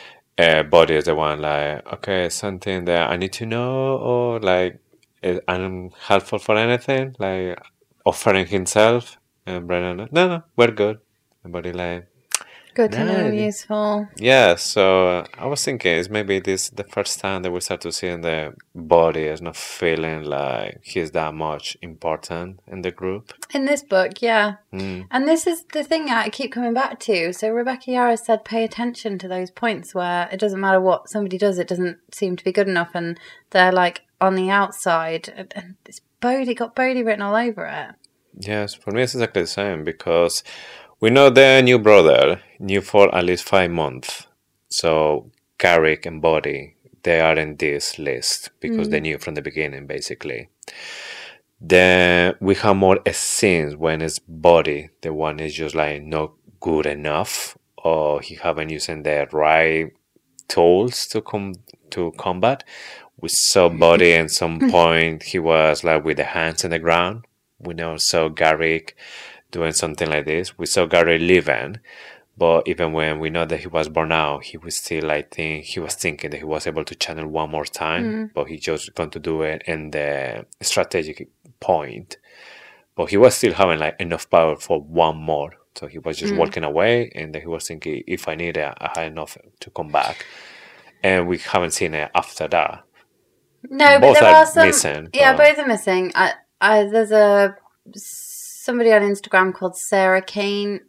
Buddy is the one like, okay, something that I need to know, or like I'm helpful for anything, like offering himself. And Brennan, no, we're good. And Buddy like, Good to know No. I'm useful. yeah. So I was thinking, is maybe this the first time that we start to see the Buddy is not feeling like he's that much important in the group. In this book, yeah. Mm. And this is the thing I keep coming back to. So Rebecca Yarros said pay attention to those points where it doesn't matter what somebody does, it doesn't seem to be good enough and they're like on the outside. And it's got Bodhi written all over it. Yes, for me it's exactly the same because we know the new brother knew for at least 5 months. So Garrick and Buddy, they are in this list because they knew from the beginning, basically. Then we have more scenes when it's Buddy, the one is just like not good enough, or he haven't using the right tools to combat. We saw Buddy at some point he was like with the hands in the ground. We now saw Garrick doing something like this. We saw Garrick leaving, but even when we know that he was born out, he was still, I think, he was thinking that he was able to channel one more time, but he just going to do it in the strategic point. But he was still having like enough power for one more. So he was just walking away, and then he was thinking, if I need it, I had enough to come back. And we haven't seen it after that. No, Both but there are are some. missing, Yeah, but- both are missing. There's somebody on Instagram called Sarah Kane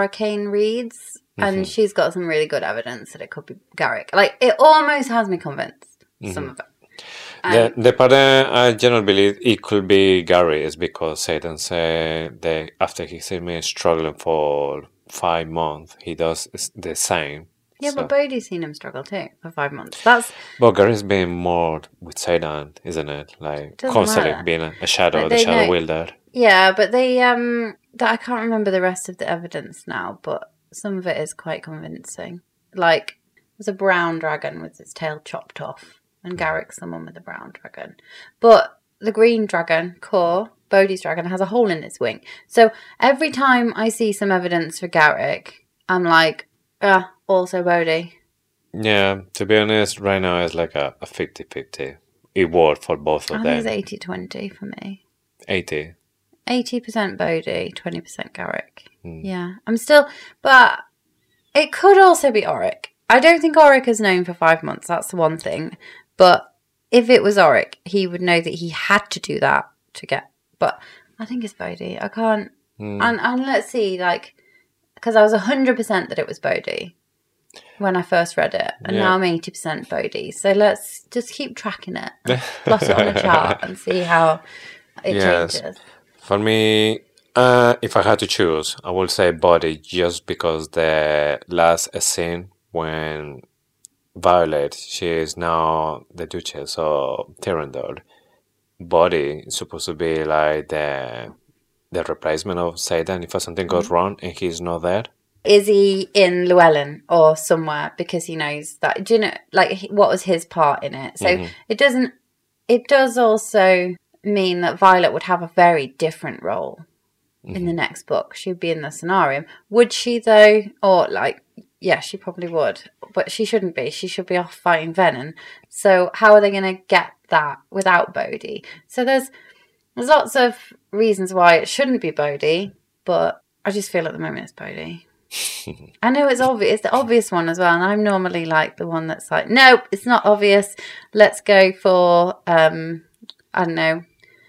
Reads, and she's got some really good evidence that it could be Garrick. Like, it almost has me convinced, some of it. The part that I generally believe it could be Gary is because Satan said that after he seen me struggling for 5 months, he does the same. Yeah, So- but Bodhi's seen him struggle too for 5 months. That's But Gary's been more with Satan, isn't it? Like Doesn't constantly matter. being a shadow, But the they shadow know- wielder. yeah, but they that I can't remember the rest of the evidence now, but some of it is quite convincing. Like, there's a brown dragon with its tail chopped off, and Garrick's the one with the brown dragon. But the green dragon, Kor, Bodhi's dragon, has a hole in its wing. So every time I see some evidence for Garrick, I'm like, also Bodhi. Yeah, to be honest, right now it's like a 50-50. It worked for both I of think them. it's 80-20 for me. 80. 80% Bodhi, 20% Garrick. Yeah. But it could also be Oric. I don't think Oric is known for 5 months. That's the one thing. But if it was Oric, he would know that he had to do that to get. But I think it's Bodhi. I can't. And let's see, like, because I was 100% that it was Bodhi when I first read it, and Yeah. now I'm 80% Bodhi. So let's just keep tracking it, and plot it on a chart, and see how it Yes. changes. For me, if I had to choose, I would say Body just because the last scene when Violet, she is now the Duchess of Tyrrendor. Body is supposed to be like the replacement of Satan if something goes wrong and he's not there. Is he in Llewellyn or somewhere because he knows that? Do you know, like, what was his part in it? So it does also mean that Violet would have a very different role in the next book. She'd be in the Cenarium. Would she, though? Or, like, yeah, she probably would. But she shouldn't be. She should be off fighting Venom. So how are they going to get that without Bodhi? So there's lots of reasons why it shouldn't be Bodhi, but I just feel at the moment it's Bodhi. I know it's obvious. It's the obvious one as well. And I'm normally like the one that's like, nope, it's not obvious. Let's go for, I don't know,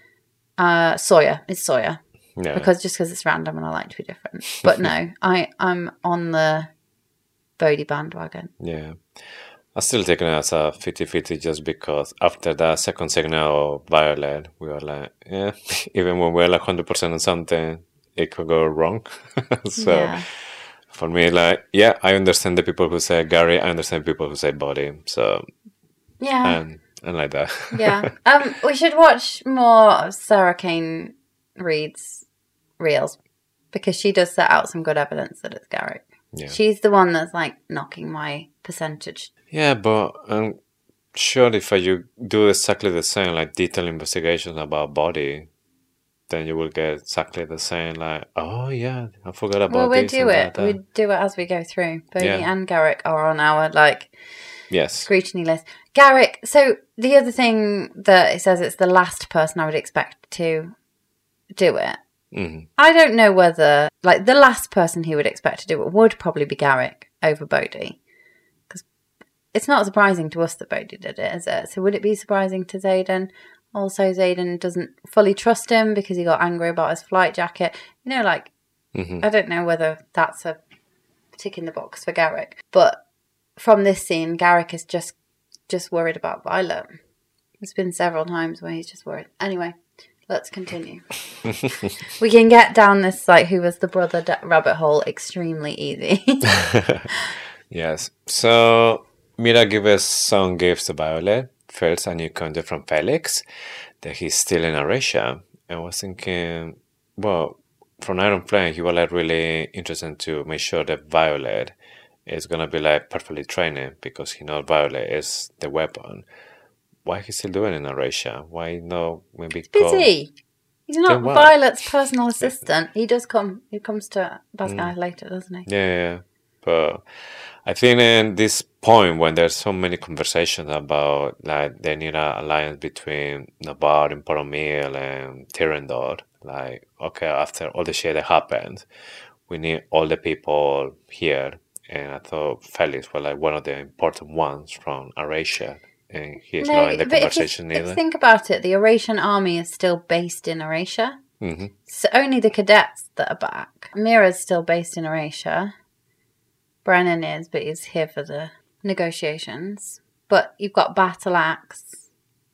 Sawyer. It's Sawyer. Yeah. Because it's random and I like to be different. But no, I'm on the Bodhi bandwagon. Yeah. I still take it as a 50-50 just because after that second signal of Violet, we were like, yeah, even when we're like 100% on something, it could go wrong. So Yeah. for me, like, yeah, I understand the people who say Gary, I understand people who say Bodhi. So, Yeah. and like that. Yeah. We should watch more of Sarah Kane Reed's reels because she does set out some good evidence that it's Garrick. Yeah. She's the one that's like knocking my percentage. Yeah, but I'm sure if you do exactly the same, like detailed investigations about Body, then you will get exactly the same, like, oh yeah, I forgot about Well, we this. do and it. that. We do it as we go through. Bodhi Yeah. and Garrick are on our like Yes. scrutiny list. Garrick. So the other thing that it says it's the last person I would expect to do it. Mhm. I don't know whether, like, the last person he would expect to do it would probably be Garrick over Bodhi. Because it's not surprising to us that Bodhi did it, is it? So would it be surprising to Xaden? Also, Xaden doesn't fully trust him because he got angry about his flight jacket. You know, like, Mhm. I don't know whether that's a tick in the box for Garrick. But from this scene, Garrick is just worried about Violet. There's been several times where he's just worried. Anyway. Let's continue. We can get down this, like, who was the brother rabbit hole extremely easy. Yes. So Mira gives some gifts to Violet. First, a new content from Felix that he's still in Arisha. I was thinking, well, from Iron Flame, he was like really interested to make sure that Violet is gonna be like perfectly trained because he knows Violet is the weapon. Why he still doing it in Arisha? Why not maybe go? Busy. He's not Doing what? Violet's personal assistant. He does come. He comes to Basgai later, doesn't he? Yeah. But I think in this point when there's so many conversations about like they need an alliance between Navarre and Poromil and Tyrendor, like, okay, after all the shit that happened, we need all the people here. And I thought Felix was like one of the important ones from Arisha. And he's not in the but if you conversation either. think about it, the Aratian army is still based in Aratia. Mm-hmm. So only the cadets that are back. Mira's still based in Aratia. Brennan is, but he's here for the negotiations. But you've got Battle Axe.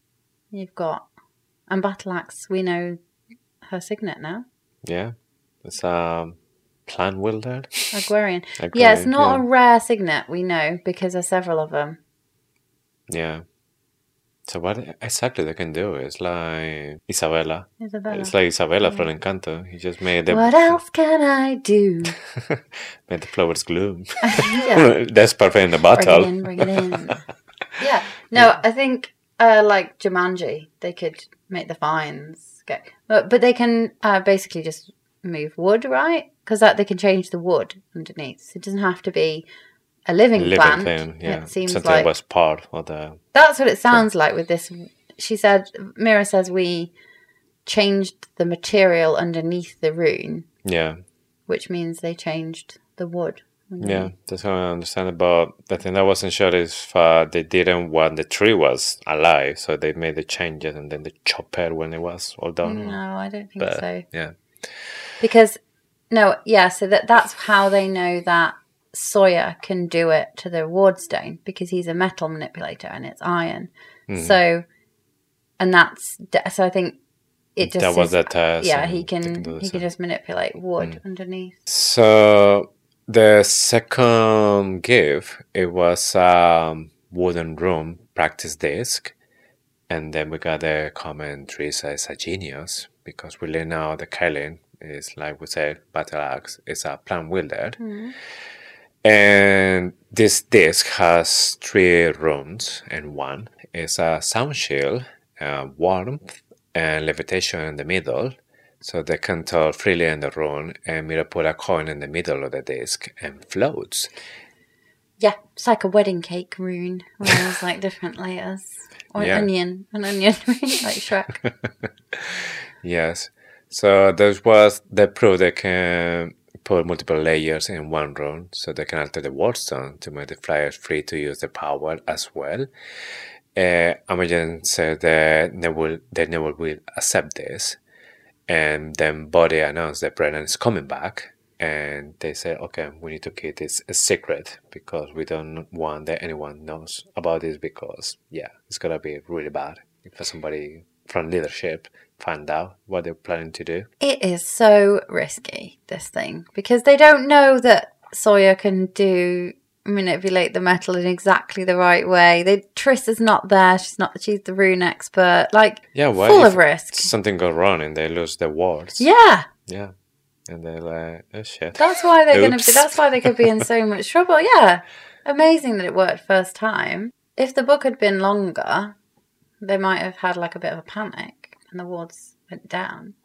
And Battle Axe, we know her signet now. Yeah. It's Plan Wilder. Aguarian. Yeah, it's not a rare signet, we know, because there's several of them. Yeah. So what exactly they can do is like Isabella. Isabella. It's like Isabella from Encanto. He just made the What else can I do? made the flowers gloom. Yeah. That's perfect in the battle. Bring it in. Yeah. No, I think like Jumanji, they could make the vines go. But they can basically just move wood, right? Because they can change the wood underneath. So it doesn't have to be a living plant. Thing, yeah. It seems something like was part of the. that's what it sounds like with this. She said, Mira says we changed the material underneath the rune, Yeah. which means they changed the wood. Yeah, that's how I understand it. But the thing I wasn't sure is they didn't want the tree was alive, so they made the changes and then they chopped it when it was all done. No, I don't think But, so. yeah. Because, no, yeah, so that's how they know that Sawyer can do it to the Wardstone, because he's a metal manipulator and it's iron. So, and so I think it just That was says- the test. yeah, and he they can do the he same. can just manipulate wood underneath. So the second gift, it was wooden room practice desk, and then we got the commentary says a genius because we learn now the Kaelin is, like we said, battle axe is a plan wielder, and this disc has 3 rooms, and one is a sound shield, warmth, and levitation in the middle, so they can talk freely in the room, and Mira put a coin in the middle of the disc and floats. Yeah, it's like a wedding cake rune, where there's like different layers. Or Yeah. an onion rune, like Shrek. Yes. So that was the proof they can put multiple layers in one room, so they can alter the word zone to make the flyers free to use the power as well. Imogen said that they never will accept this, and then Body announced that Brennan is coming back, and they said, okay, we need to keep this a secret because we don't want that anyone knows about this, because yeah, it's gonna be really bad if somebody from leadership find out what they're planning to do. It is so risky, this thing, because they don't know that Sawyer can manipulate the metal in exactly the right way. Triss is not there. She's the rune expert. Like, Yeah, well, full if of risk. something goes wrong and they lose their words. Yeah. Yeah. And they're like, oh shit. That's why they're going to Oops. be. That's why they could be in so much trouble. Yeah. Amazing that it worked first time. If the book had been longer, they might have had like a bit of a panic and the wards went down.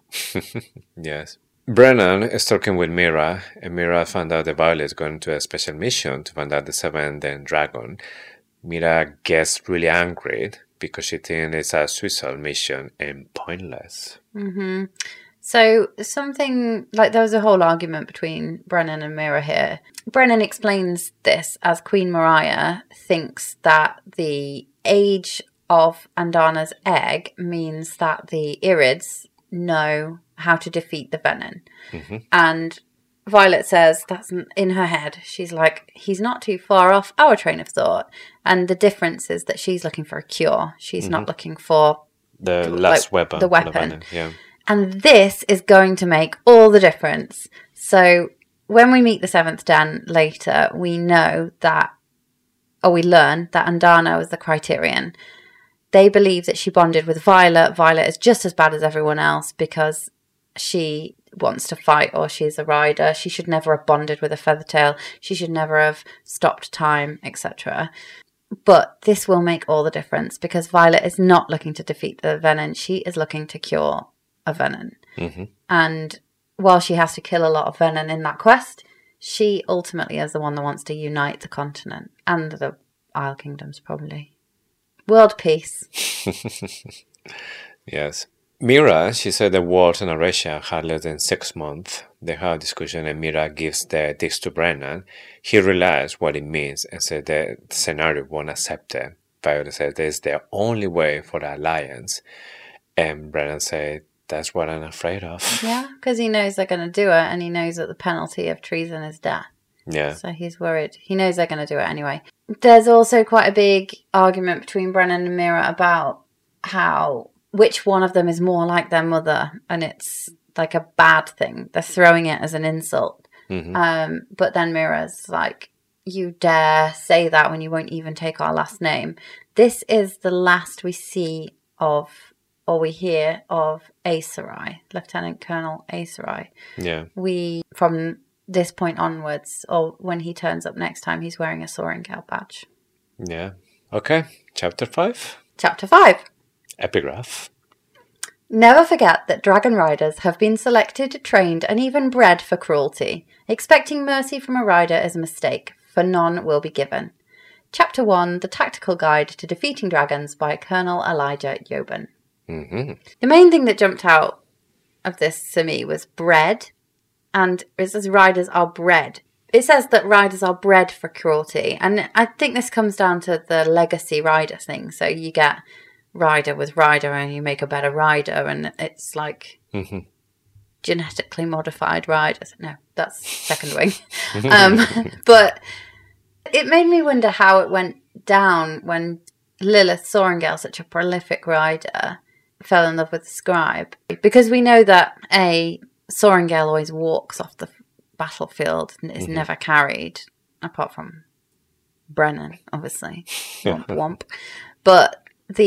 Yes. Brennan is talking with Mira, and Mira found out that Violet is going to a special mission to find out the seventh then dragon. Mira gets really angry because she thinks it's a suicide mission and pointless. Mm-hmm. So something like there was a whole argument between Brennan and Mira here. Brennan explains this as Queen Mariah thinks that the age of Andana's egg means that the Irids know how to defeat the Venom. Mm-hmm. And Violet says that's in her head. She's like, he's not too far off our train of thought. And the difference is that she's looking for a cure. She's not looking for The last weapon. the for weapon. Venom, yeah. And this is going to make all the difference. So when we meet the Seventh Den later, we know that, or we learn that Andana was the Criterion. They believe that she bonded with Violet. Violet is just as bad as everyone else because she wants to fight, or she's a rider. She should never have bonded with a Feathertail. She should never have stopped time, etc. But this will make all the difference because Violet is not looking to defeat the Venom. She is looking to cure a Venom. Mm-hmm. And while she has to kill a lot of Venom in that quest, she ultimately is the one that wants to unite the continent and the Isle Kingdoms, probably. World peace. Yes. Mira, she said the wars in Arecia had less than 6 months. They have a discussion and Mira gives the disc to Brennan. He realized what it means and said the scenario won't accept it. Violet said this is the only way for the alliance. And Brennan said, that's what I'm afraid of. Yeah, because he knows they're going to do it and he knows that the penalty of treason is death. Yeah. So he's worried. He knows they're going to do it anyway. There's also quite a big argument between Brennan and Mira about which one of them is more like their mother, and it's like a bad thing. They're throwing it as an insult. Mm-hmm. But then Mira's like, you dare say that when you won't even take our last name. This is the last we see of, or we hear of, Aes Sedai, Lieutenant Colonel Aes Sedai. Yeah. From this point onwards, or when he turns up next time, he's wearing a Soaringale badge. Yeah. Okay. Chapter 5. Chapter 5. Epigraph. Never forget that dragon riders have been selected, trained, and even bred for cruelty. Expecting mercy from a rider is a mistake, for none will be given. Chapter 1, The Tactical Guide to Defeating Dragons by Colonel Elijah Yoban. Mm-hmm. The main thing that jumped out of this to me was bred, and it says riders are bred. It says that riders are bred for cruelty, and I think this comes down to the legacy rider thing. So you get rider with rider and you make a better rider, and it's like genetically modified riders. No, that's Second Wing. But it made me wonder how it went down when Lilith Soaringale, such a prolific rider, fell in love with the scribe, because we know that Soaringale always walks off the battlefield and is never carried, apart from Brennan, obviously. Womp womp. But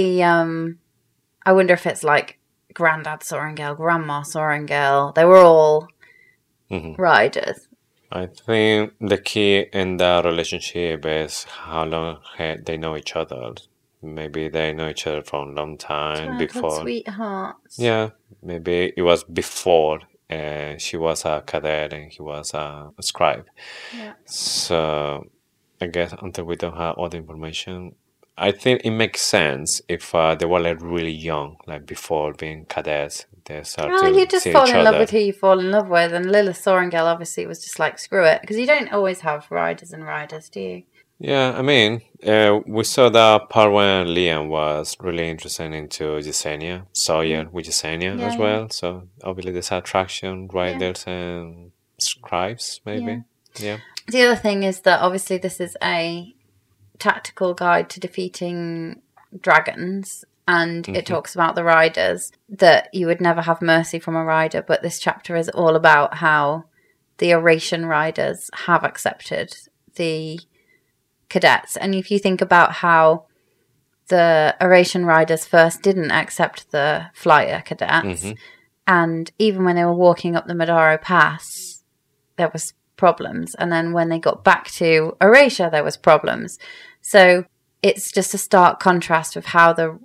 I wonder if it's like Grandad Soaringale, Grandma Soaringale. They were all riders. I think the key in the relationship is how long they know each other. Maybe they know each other for a long time before. Sweethearts. Yeah, maybe it was before she was a cadet and he was a scribe. Yeah. So I guess until we don't have all the information, I think it makes sense if they were like really young, like before being cadets. They start Well, to you just see fall each in love other. with who you fall in love with, and Lilith Sorengale obviously was just like, screw it, because you don't always have riders and riders, do you? Yeah, I mean, we saw that part when Liam was really interested into Yesenia, Sawyer with Yesenia as well. So obviously there's attraction, riders and scribes, maybe. Yeah. The other thing is that obviously this is a tactical guide to defeating dragons, and it talks about the riders, that you would never have mercy from a rider, but this chapter is all about how the Oratian riders have accepted the cadets. And if you think about how the Oratian riders first didn't accept the flyer cadets, and even when they were walking up the Madaro Pass, there was problems, and then when they got back to Oratia, there was problems. So it's just a stark contrast of how the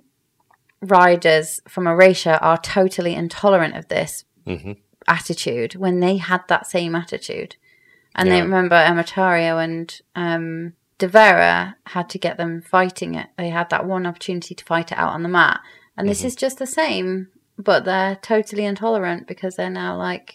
riders from Oratia are totally intolerant of this attitude when they had that same attitude. And they remember Ematario and De Vera had to get them fighting it. They had that one opportunity to fight it out on the mat. And this is just the same, but they're totally intolerant because they're now like,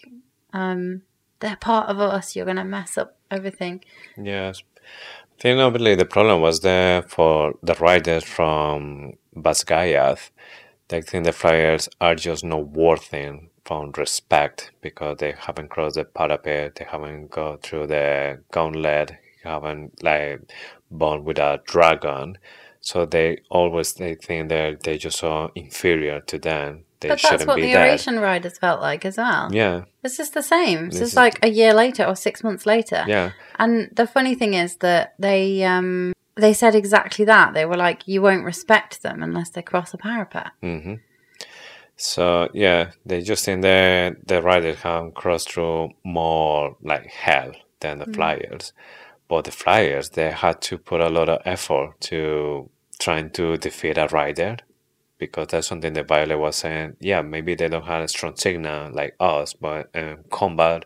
they're part of us. You're going to mess up everything. Yes. I think obviously the problem was there for the riders from Basgayath. They think the flyers are just not worthy from respect because they haven't crossed the parapet, they haven't gone through the gauntlet, haven't like born with a dragon. So they think they're just so inferior to them. But that's what the Oratian riders felt like as well. Yeah. It's just the same. It's just like a year later or 6 months later. Yeah. And the funny thing is that they said exactly that. They were like, you won't respect them unless they cross a parapet. Mm-hmm. So, yeah, they just think that the riders have crossed through more like hell than the flyers. But the flyers, they had to put a lot of effort to trying to defeat a rider. Because that's something that Violet was saying. Yeah, maybe they don't have a strong signal like us, but combat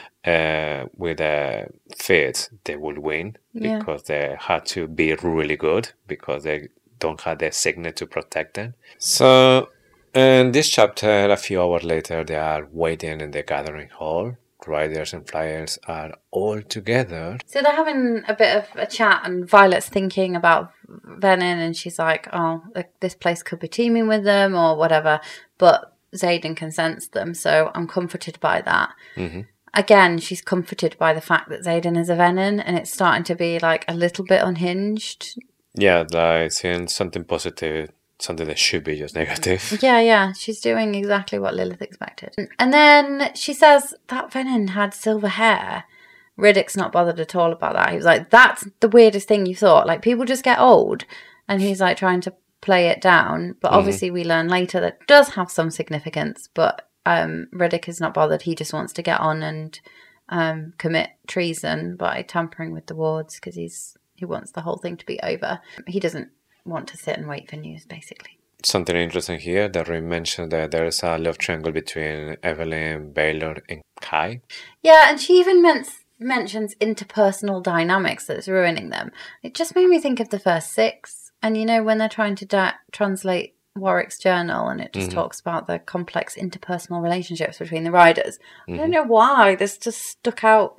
with feet, they will win because they had to be really good because they don't have the signal to protect them. So, in this chapter, a few hours later, they are waiting in the gathering hall. Riders and flyers are all together. So they're having a bit of a chat, and Violet's thinking about Venin, and she's like, oh, this place could be teeming with them or whatever, but Xaden can sense them, so I'm comforted by that. Again, she's comforted by the fact that Xaden is a Venin, and it's starting to be like a little bit unhinged. Yeah, like seeing something positive, something that should be just negative. Yeah. She's doing exactly what Lilith expected. And then she says that Venin had silver hair. Riddick's not bothered at all about that. He was like, that's the weirdest thing you thought. Like, people just get old. And he's like trying to play it down. But obviously we learn later that it does have some significance. But Riddick is not bothered. He just wants to get on and commit treason by tampering with the wards because he wants the whole thing to be over. He doesn't want to sit and wait for news, basically. Something interesting here that we mentioned that there's a love triangle between Evelyn, Baylor, and Kai. Yeah, and she even mentions interpersonal dynamics that's ruining them. It just made me think of the first 6. And you know, when they're trying to translate Warwick's journal, and it just talks about the complex interpersonal relationships between the riders. I don't know why this just stuck out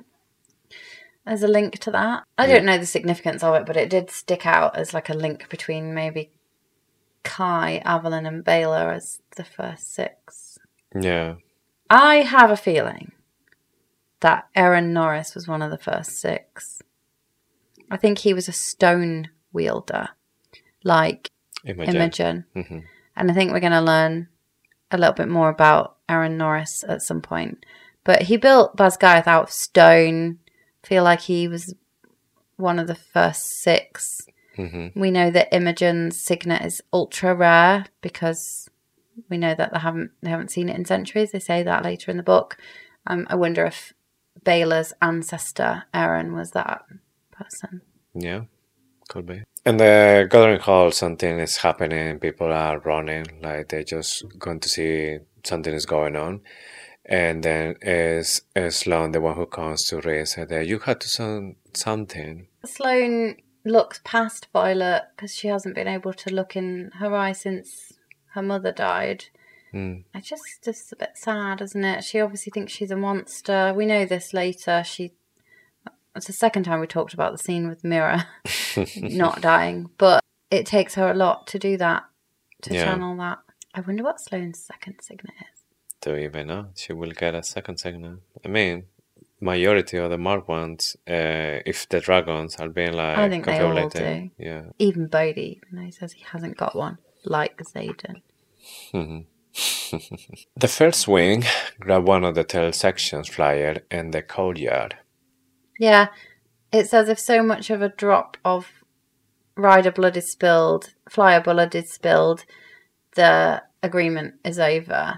as a link to that. I don't know the significance of it, but it did stick out as like a link between maybe Kai, Avalon, and Baylor as the first 6. Yeah. I have a feeling that Aaron Norris was one of the first 6. I think he was a stone wielder, like Imogen. And I think we're going to learn a little bit more about Aaron Norris at some point. But he built Basgayath out of stone. Feel like he was one of the first 6. We know that Imogen's signet is ultra rare because we know that they haven't seen it in centuries. They say that later in the book. I wonder if Baylor's ancestor Aaron was that person. Yeah, could be. In the gathering hall, something is happening. People are running, like they're just going to see something is going on. And then is Sloane the one who comes to Rhea said that you had to say something. Sloane looks past Violet because she hasn't been able to look in her eye since her mother died. It's just a bit sad, isn't it? She obviously thinks she's a monster. We know this later. It's the second time we talked about the scene with Mira not dying, but it takes her a lot to do that, to channel that. I wonder what Sloane's second signet is. Do you even know? She will get a second signet. I mean, majority of the marked ones, if the dragons are being like... I think they all do. Yeah. Even Bodhi, even though he says he hasn't got one, like Xaden. The first wing grabbed one of the tail sections flyer in the courtyard. Yeah, it's as if so much of a drop of rider blood is spilled, flyer blood is spilled, the agreement is over.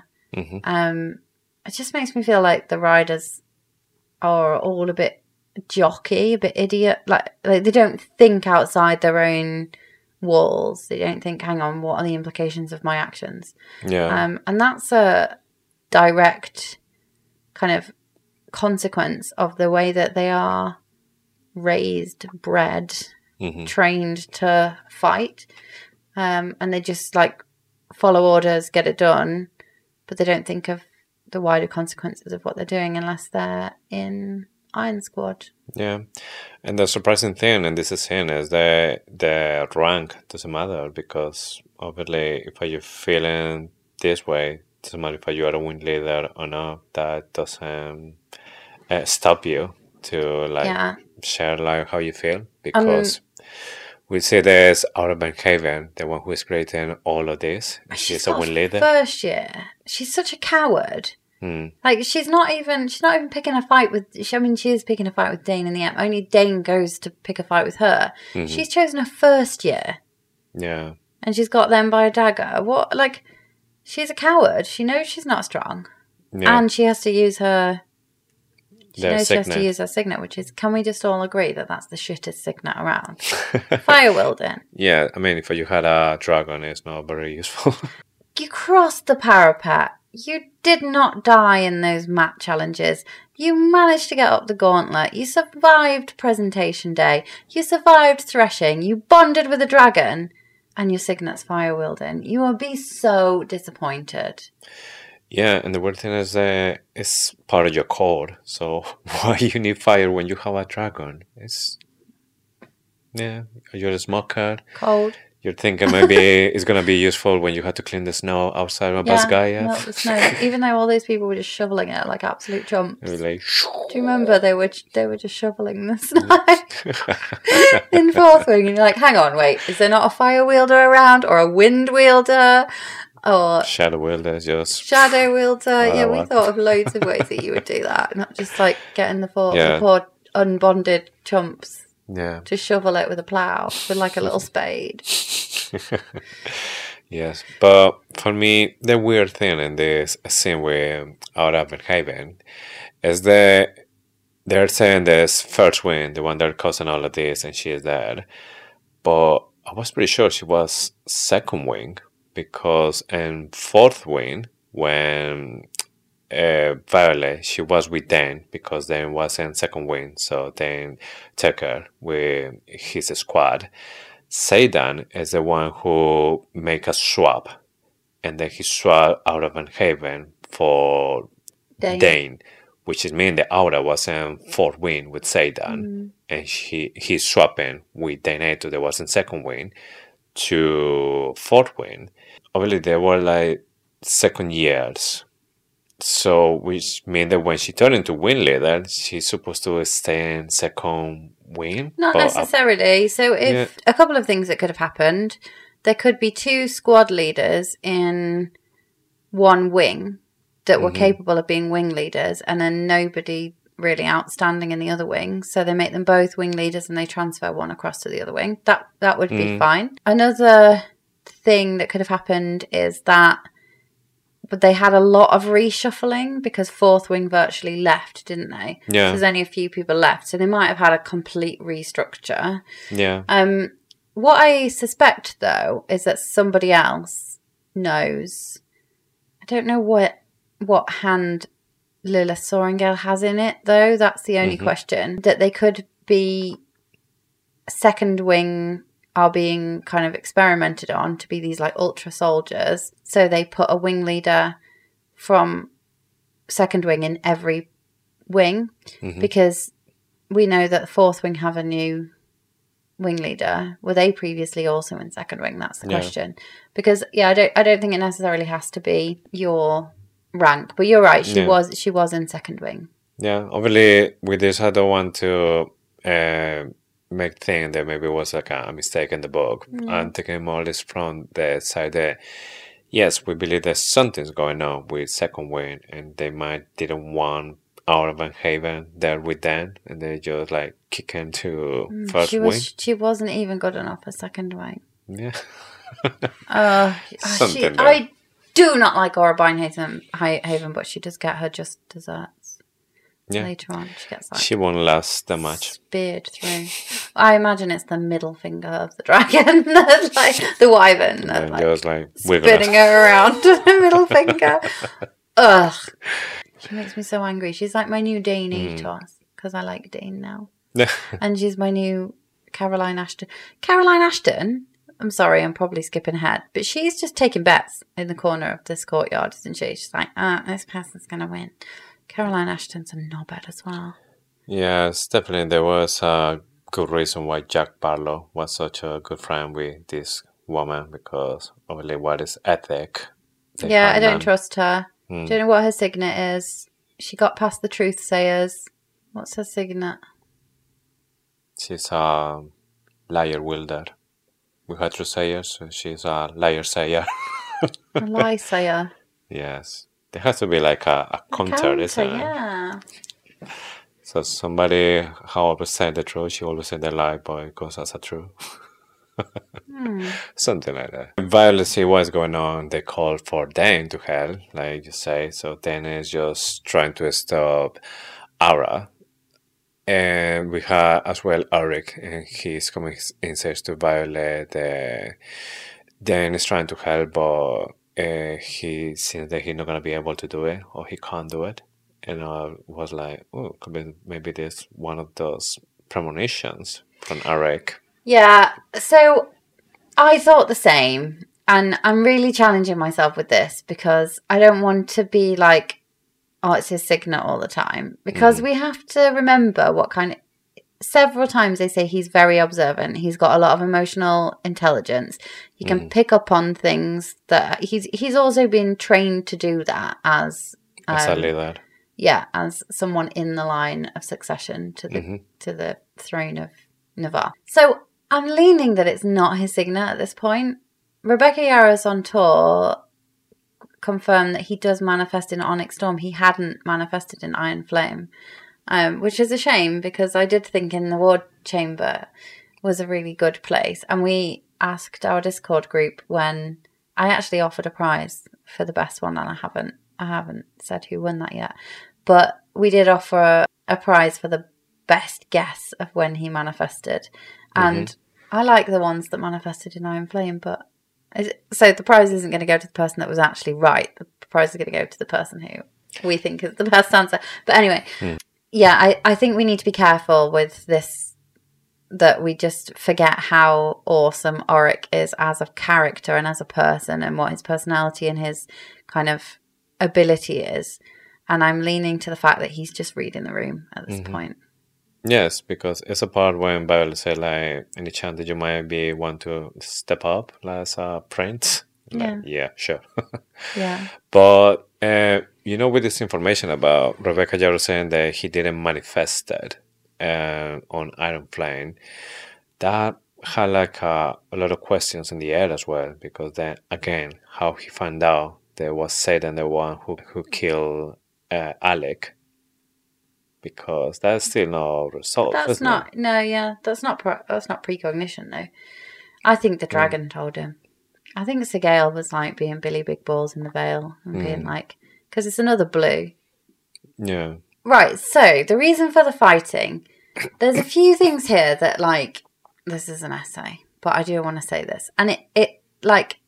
It just makes me feel like the riders are all a bit jockey, a bit idiot. Like they don't think outside their own walls. They don't think, hang on, what are the implications of my actions? Yeah. And that's a direct kind of consequence of the way that they are raised, bred, trained to fight. And they just like follow orders, get it done, but they don't think of the wider consequences of what they're doing unless they're in Iron Squad. Yeah. And the surprising thing in this scene is that the rank doesn't matter, because obviously if you're feeling this way, it doesn't matter if you are a wing leader or not, that doesn't stop you to like share like how you feel, because we see there's Aura Benhaven, the one who is creating all of this. She's a wing leader. First year, she's such a coward. Like she's not even picking a fight with. She is picking a fight with Dane in the end. Only Dane goes to pick a fight with her. She's chosen her first year. Yeah. And she's got them by a dagger. What? Like, she's a coward. She knows she's not strong, and she has to use her. She knows she has to use her signet, which is, can we just all agree that that's the shittest signet around? Fire Wielding. Yeah, I mean, if you had a dragon, it's not very useful. You crossed the parapet. You did not die in those mat challenges. You managed to get up the gauntlet. You survived presentation day. You survived threshing. You bonded with a dragon. And your signet's fire wielding. You will be so disappointed. Yeah, and the weird thing is that it's part of your core. So why you need fire when you have a dragon? You're a smoker. Cold. You're thinking maybe it's going to be useful when you have to clean the snow outside of Basgaia. Melt the snow. Even though all those people were just shoveling it like absolute chumps. Like, do you remember they were just shoveling the snow in Fourth Wing? And you're like, hang on, wait, is there not a fire wielder around or a wind wielder? Or shadow wielder, just shadow wielder. We thought of loads of ways that you would do that, not just like getting the poor unbonded chumps to shovel it with a plough with like a little spade. Yes, but for me, the weird thing in this scene with Aura Benhaven is that they're saying this first wing, the one that causing all of this, and she is dead. But I was pretty sure she was second wing, because in fourth wing, when Violet, she was with Dan, because Dan was in second wing, so Dan took her with his squad. Xaden is the one who make a swap, and then he swap Aura Benhaven for Dane, which is mean the Aura was in fourth wing with Xaden, and he's swapping with Daenerys that was in second wing to fourth wing. Obviously, they were like second years, so which means that when she turned into wing leader, she's supposed to stay in second wing. Not necessarily. So if a couple of things that could have happened, there could be two squad leaders in one wing that were capable of being wing leaders, and then nobody really outstanding in the other wing, so they make them both wing leaders and they transfer one across to the other wing. That would be fine. Another thing that could have happened is that but they had a lot of reshuffling because fourth wing virtually left, didn't they? Yeah. So there's only a few people left, so they might have had a complete restructure. Yeah. What I suspect, though, is that somebody else knows. I don't know what hand Lilith Soringale has in it, though. That's the only question. That they could be Second Wing are being kind of experimented on to be these like ultra soldiers. So they put a wing leader from Second Wing in every wing because we know that the Fourth Wing have a new wing leader. Were they previously also in Second Wing? That's the question. Because I don't think it necessarily has to be your rank, but you're right. She was in Second Wing. Yeah, obviously with this, I don't want to make think that maybe it was like a mistake in the book. I'm taking more or less from the side that yes, we believe that something's going on with Second Wing, and they didn't want out of Van Haven there with them, and they just like kick him to First Wing. She wasn't even good enough for Second Wing. Yeah. I do not like Aura Haven, but she does get her just desserts. Yeah. Later on, she gets like... She won't last that much. Speared through. I imagine it's the middle finger of the dragon, like the wyvern. And like, just like spinning her around the middle finger. Ugh. She makes me so angry. She's like my new Dane Ethos, because I like Dane now. And she's my new Caroline Ashton. Caroline Ashton, I'm sorry, I'm probably skipping ahead, but she's just taking bets in the corner of this courtyard, isn't she? She's like, this person's going to win. Caroline Ashton's a knobhead as well. Yes, definitely. There was a good reason why Jack Barlow was such a good friend with this woman, because obviously what is ethic. Yeah, I don't trust her. Do you know what her signet is? She got past the truth sayers. What's her signet? She's a liar wielder. We had truth sayers, so she's a liar sayer. A lie sayer. Yes. There has to be like a counter, isn't it? Yeah. So somebody, however, said the truth, she always said the lie, but it goes as a true. Something like that. Violet see what's going on. They call for Dane to help, like you say. So Dane is just trying to stop Aura. And we have as well Eric, and he's coming in says to Violet. Dane is trying to help, but he seems that he's not going to be able to do it, or he can't do it. And I was like, oh, maybe there's one of those premonitions from Eric. Yeah, so I thought the same. And I'm really challenging myself with this because I don't want to be like, oh, it's his signet all the time. Because we have to remember what kind of... Several times they say he's very observant. He's got a lot of emotional intelligence. He can pick up on things that... He's also been trained to do that as a leader. Yeah, as someone in the line of succession to the throne of Navarre. So I'm leaning that it's not his signet at this point. Rebecca Yarros on tour confirmed that he does manifest in Onyx Storm. He hadn't manifested in Iron Flame, which is a shame because I did think in the Ward Chamber was a really good place. And we asked our Discord group when I actually offered a prize for the best one, and I haven't said who won that yet. But we did offer a prize for the best guess of when he manifested. And I like the ones that manifested in Iron Flame, but... So the prize isn't going to go to the person that was actually right. The prize is going to go to the person who we think is the best answer. But anyway, yeah, I think we need to be careful with this, that we just forget how awesome Auric is as a character and as a person, and what his personality and his kind of ability is. And I'm leaning to the fact that he's just reading the room at this point. Yes, because it's a part when Violet said, like, any chance that you might want to step up as a prince? Like, yeah, sure. Yeah. But, with this information about Rebecca Yarros saying that he didn't manifest it on Iron Flame, that had like a lot of questions in the air as well, because then, again, how he found out there was Satan the one who killed Alec. Because that's still not resolved. That's not. It? No, yeah, that's not precognition though. I think the dragon told him. I think Sigale was like being Billy Big Balls in the Vale and being like, because it's another blue. Yeah. Right. So the reason for the fighting, there's a few things here that like, this is an essay, but I do want to say this. And it like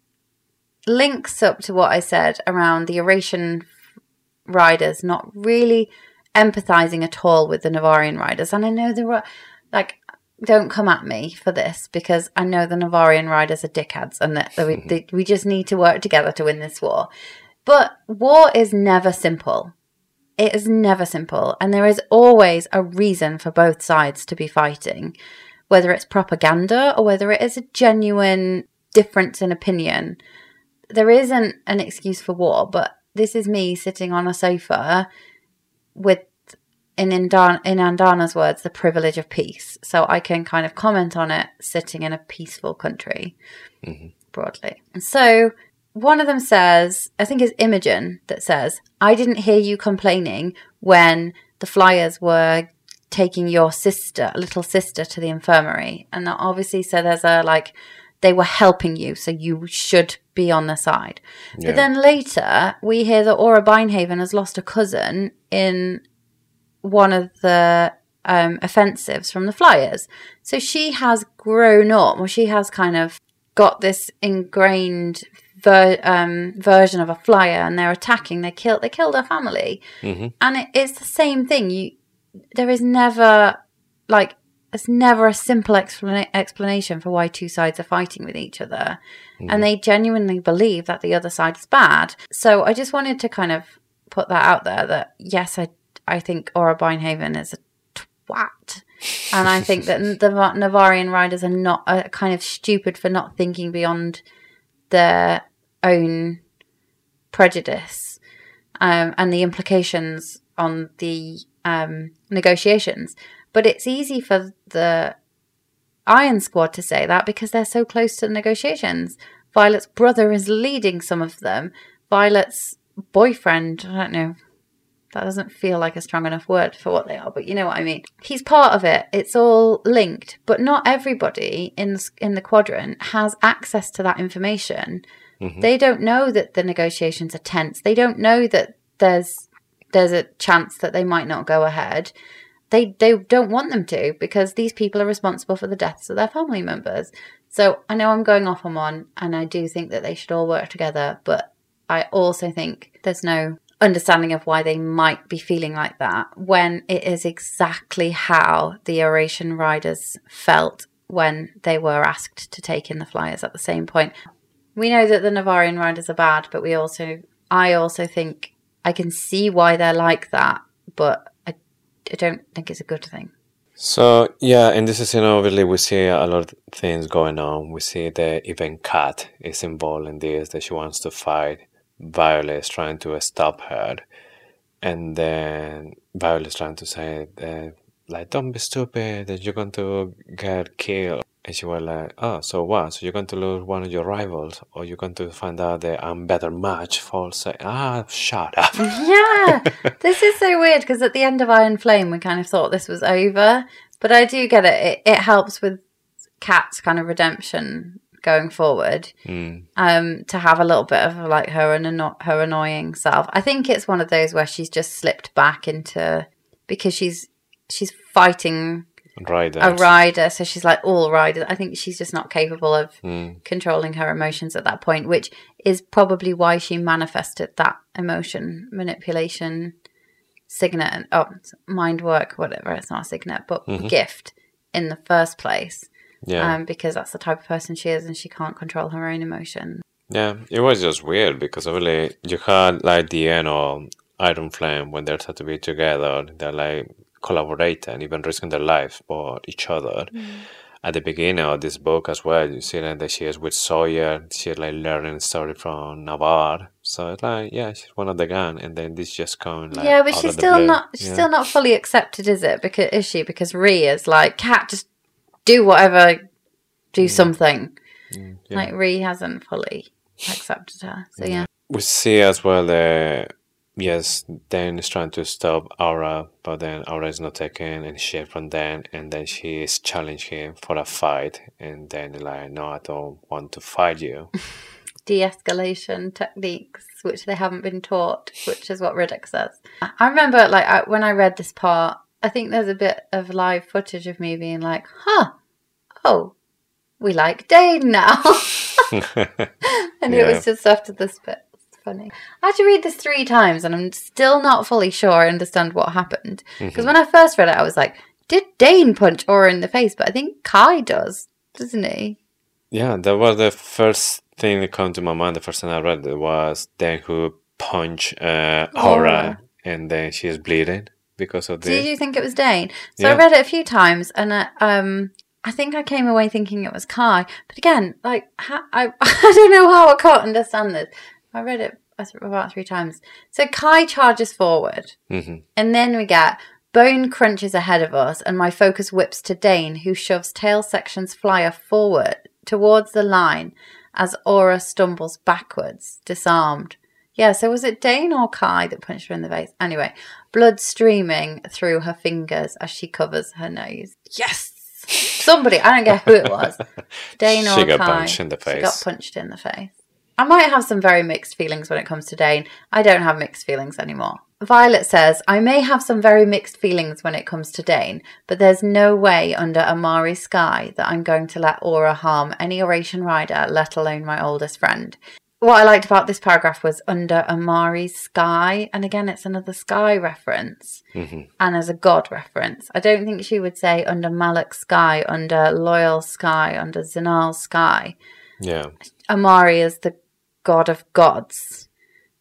links up to what I said around the Eurasian riders not really empathizing at all with the Navarian riders. And I know there were, like, don't come at me for this, because I know the Navarian riders are dickheads and that we just need to work together to win this war. But war is never simple. It is never simple. And there is always a reason for both sides to be fighting, whether it's propaganda or whether it is a genuine difference in opinion. There isn't an excuse for war, but this is me sitting on a sofa with, in Andana's words, the privilege of peace. So I can kind of comment on it sitting in a peaceful country, broadly. And so one of them says, I think it's Imogen that says, I didn't hear you complaining when the Flyers were taking your little sister to the infirmary. And obviously, so there's a, like, they were helping you, so you should be on their side. Yeah. But then later, we hear that Aura Beinhaven has lost a cousin in one of the offensives from the Flyers. So she has grown up, or she has kind of got this ingrained version of a Flyer, and they're attacking. They killed her family, and it's the same thing. There is never, like, it's never a simple explanation for why two sides are fighting with each other, and they genuinely believe that the other side is bad. So I just wanted to kind of put that out there, that yes, I think Aura Beinhaven is a twat, and I think that the Navarian riders are kind of stupid for not thinking beyond their own prejudice and the implications on the negotiations. But it's easy for the Iron Squad to say that because they're so close to the negotiations. Violet's brother is leading some of them. Violet's boyfriend, I don't know, that doesn't feel like a strong enough word for what they are, but you know what I mean. He's part of it. It's all linked, but not everybody in the quadrant has access to that information. They don't know that the negotiations are tense. They don't know that there's a chance that they might not go ahead. They don't want them to, because these people are responsible for the deaths of their family members. So I know I'm going off on one, and I do think that they should all work together, but I also think there's no understanding of why they might be feeling like that when it is exactly how the Eurasian riders felt when they were asked to take in the Flyers at the same point. We know that the Navarian riders are bad, but I also think I can see why they're like that, but I don't think it's a good thing. So, yeah, in this scene, obviously, we see a lot of things going on. We see that even Kat is involved in this, that she wants to fight. Violet is trying to stop her. And then Violet is trying to say, like, don't be stupid, that you're going to get killed. And she was like, oh, so what? So you're going to lose one of your rivals, or you're going to find out that I'm better match for, say, shut up. Yeah, this is so weird, because at the end of Iron Flame, we kind of thought this was over. But I do get it. It helps with Kat's kind of redemption going forward, to have a little bit of like her annoying self. I think it's one of those where she's just slipped back into, because she's fighting a rider, so she's like all riders. I think she's just not capable of controlling her emotions at that point, which is probably why she manifested that emotion manipulation signet, mind work, whatever. It's not a signet, but gift in the first place. Yeah, because that's the type of person she is, and she can't control her own emotions. Yeah, it was just weird, because obviously you had like the end of Iron Flame when they're said to be together. They're like collaborating, even risking their lives for each other. At the beginning of this book as well, you see that she is with Sawyer. She's like learning a story from Navarre. So it's like, yeah, she's one of the gang, and then this just comes like, yeah, but she's still not fully accepted, is it? Because Rhee is like, Kat, just do whatever, do something. Like, Rhee hasn't fully accepted her. So yeah. We see as well that, yes, Dan is trying to stop Aura, but then Aura is not taking any shit from Dan, and then she is challenging him for a fight, and then like, no, I don't want to fight you. De-escalation techniques, which they haven't been taught, which is what Riddick says. I remember, like, when I read this part, I think there's a bit of live footage of me being like, oh, we like Dane now. And it Yeah. was just after this bit. It's funny. I had to read this 3 times and I'm still not fully sure I understand what happened. Because when I first read it, I was like, did Dane punch Aura in the face? But I think Kai does, doesn't he? Yeah, that was the first thing that came to my mind the first time I read it was Dan who punched Aura, and then she's bleeding because of Did this. you think it was Dane? So I Yeah. read it a few times and I think I came away thinking it was Kai. But again, like, I don't know how I can't understand this. I read it about 3 times. So Kai charges forward. Mhm. And then we get Bone crunches ahead of us, and my focus whips to Dane, who shoves Tail Section's flyer forward towards the line as Aura stumbles backwards, disarmed. Yeah, so was it Dane or Kai that punched her in the face? Anyway, blood streaming through her fingers as she covers her nose. Yes! Somebody, I don't care who it was. Dane or She got Kai. punched in the She got face. punched in the face. I might have some very mixed feelings when it comes to Dane. I don't have mixed feelings anymore. Violet says, I may have some very mixed feelings when it comes to Dane, but there's no way under Amari's sky that I'm going to let Aura harm any Oration Rider, let alone my oldest friend. What I liked about this paragraph was under Amari's sky, and again, it's another sky reference, and as a god reference. I don't think she would say under Malak's sky, under Loyal's sky, under Zinal's sky. Yeah. Amari is the god of gods,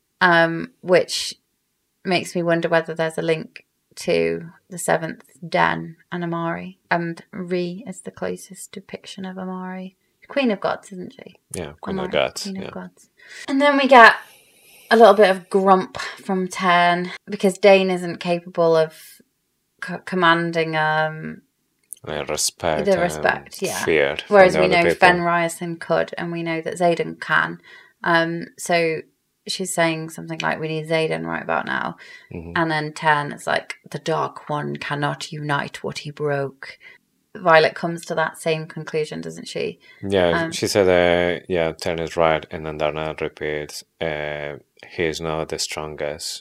which makes me wonder whether there's a link to the 7th Den and Amari. And Re is the closest depiction of Amari. Queen of Gods, isn't she? Yeah, Queen Amari, of Gods. Queen Yeah. of Gods. And then we get a little bit of grump from Tern because Dane isn't capable of commanding Respect. the respect, and yeah. Fear. Whereas from we the know other people. Fen Ryerson could, and we know that Zayden can. So she's saying something like, we need Zayden right about now. And then Tern is like, the Dark One cannot unite what he broke. Violet comes to that same conclusion, doesn't she? Yeah, she said, yeah, Tern is right. And then Darna repeats, he is not the strongest.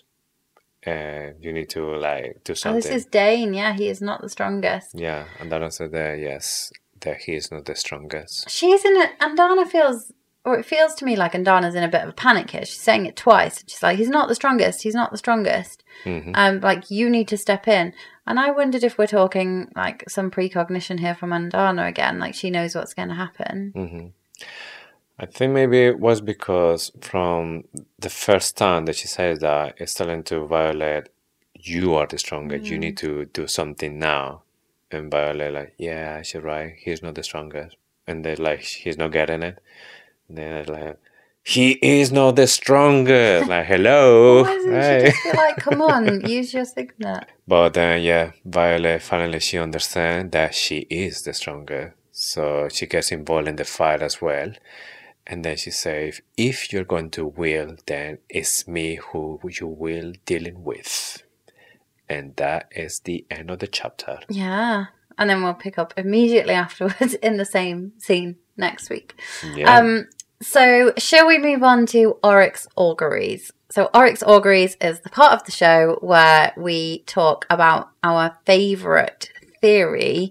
You need to, like, do Oh, something. this is Dane. Yeah, he is not the strongest. Yeah, and Darna said, yes, that he is not the strongest. She's in it, Andana feels, or it feels to me like Andana's in a bit of a panic here. She's saying it twice. She's like, he's not the strongest. He's not the strongest. Like, you need to step in. And I wondered if we're talking, like, some precognition here from Andana again. Like, she knows what's going to happen. I think maybe it was because from the first time that she says that, it's telling to Violet, you are the strongest. You need to do something now. And Violet like, yeah, she's right. He's not the strongest. And they're like, he's not getting it. And they're like, he is not the strongest. Like, hello. Why doesn't Hey. she just be like, come on, use your signet? But then, yeah, Violet finally she understands that she is the strongest. So she gets involved in the fight as well. And then she says, if you're going to will, then it's me who you will dealing with. And that is the end of the chapter. Yeah. And then we'll pick up immediately afterwards in the same scene next week. Yeah. So shall we move on to Oryx Auguries? So Oryx Auguries is the part of the show where we talk about our favourite theory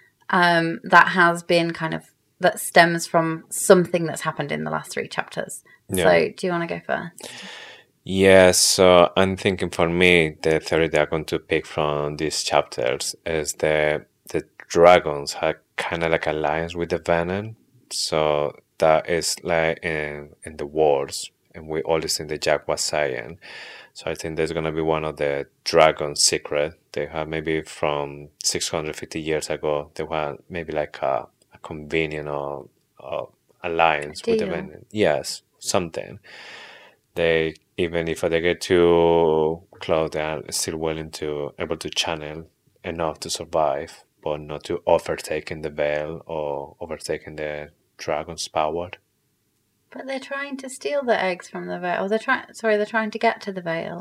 that has been that stems from something that's happened in the last 3 chapters. Yeah. So do you want to go first? Yeah, so I'm thinking for me, the theory that I'm going to pick from these chapters is the dragons have kind of like alliance with the Venom. So that is like in the wars, and we always think that Jack was saying. So I think there's going to be one of the dragon secret. They have maybe from 650 years ago, they had maybe like a convenient or alliance with the Deal. Venom. Yes, something. They, even if they get too close, they are still able to channel enough to survive, but not to overtaking the veil or overtaking the dragon's power. But they're trying to steal the eggs from the veil. They're trying to get to the veil.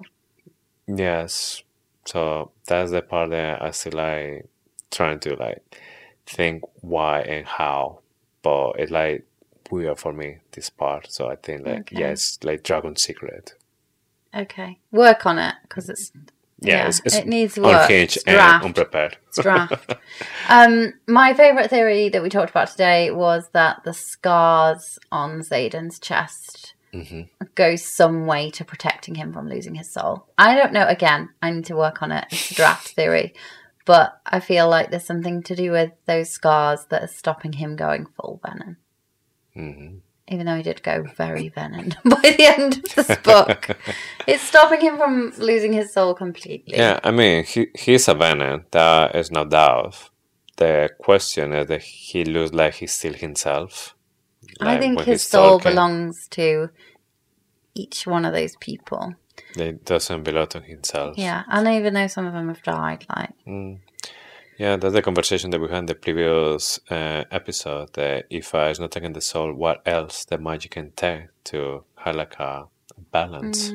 Yes, so that's the part that I still like trying to like think why and how, but it's like weird for me this part. So I think like Okay. yes, like dragon secret. Okay. Work on it, because it's Yeah, it's it needs work. unhinged It's and draft. unprepared. It's draft. My favourite theory that we talked about today was that the scars on Xaden's chest go some way to protecting him from losing his soul. I don't know. Again, I need to work on it. It's a draft theory. But I feel like there's something to do with those scars that are stopping him going full Venom. Even though he did go very Venom by the end of this book. It's stopping him from losing his soul completely. Yeah, I mean, he's a Venom. That is no doubt. The question is that he looks like he's still himself. I think his soul belongs to each one of those people. It doesn't belong to himself. Yeah, and even though some of them have died, like... Yeah, that's the conversation that we had in the previous episode. That if is not taking the soul, what else the magic can take to have like a balance?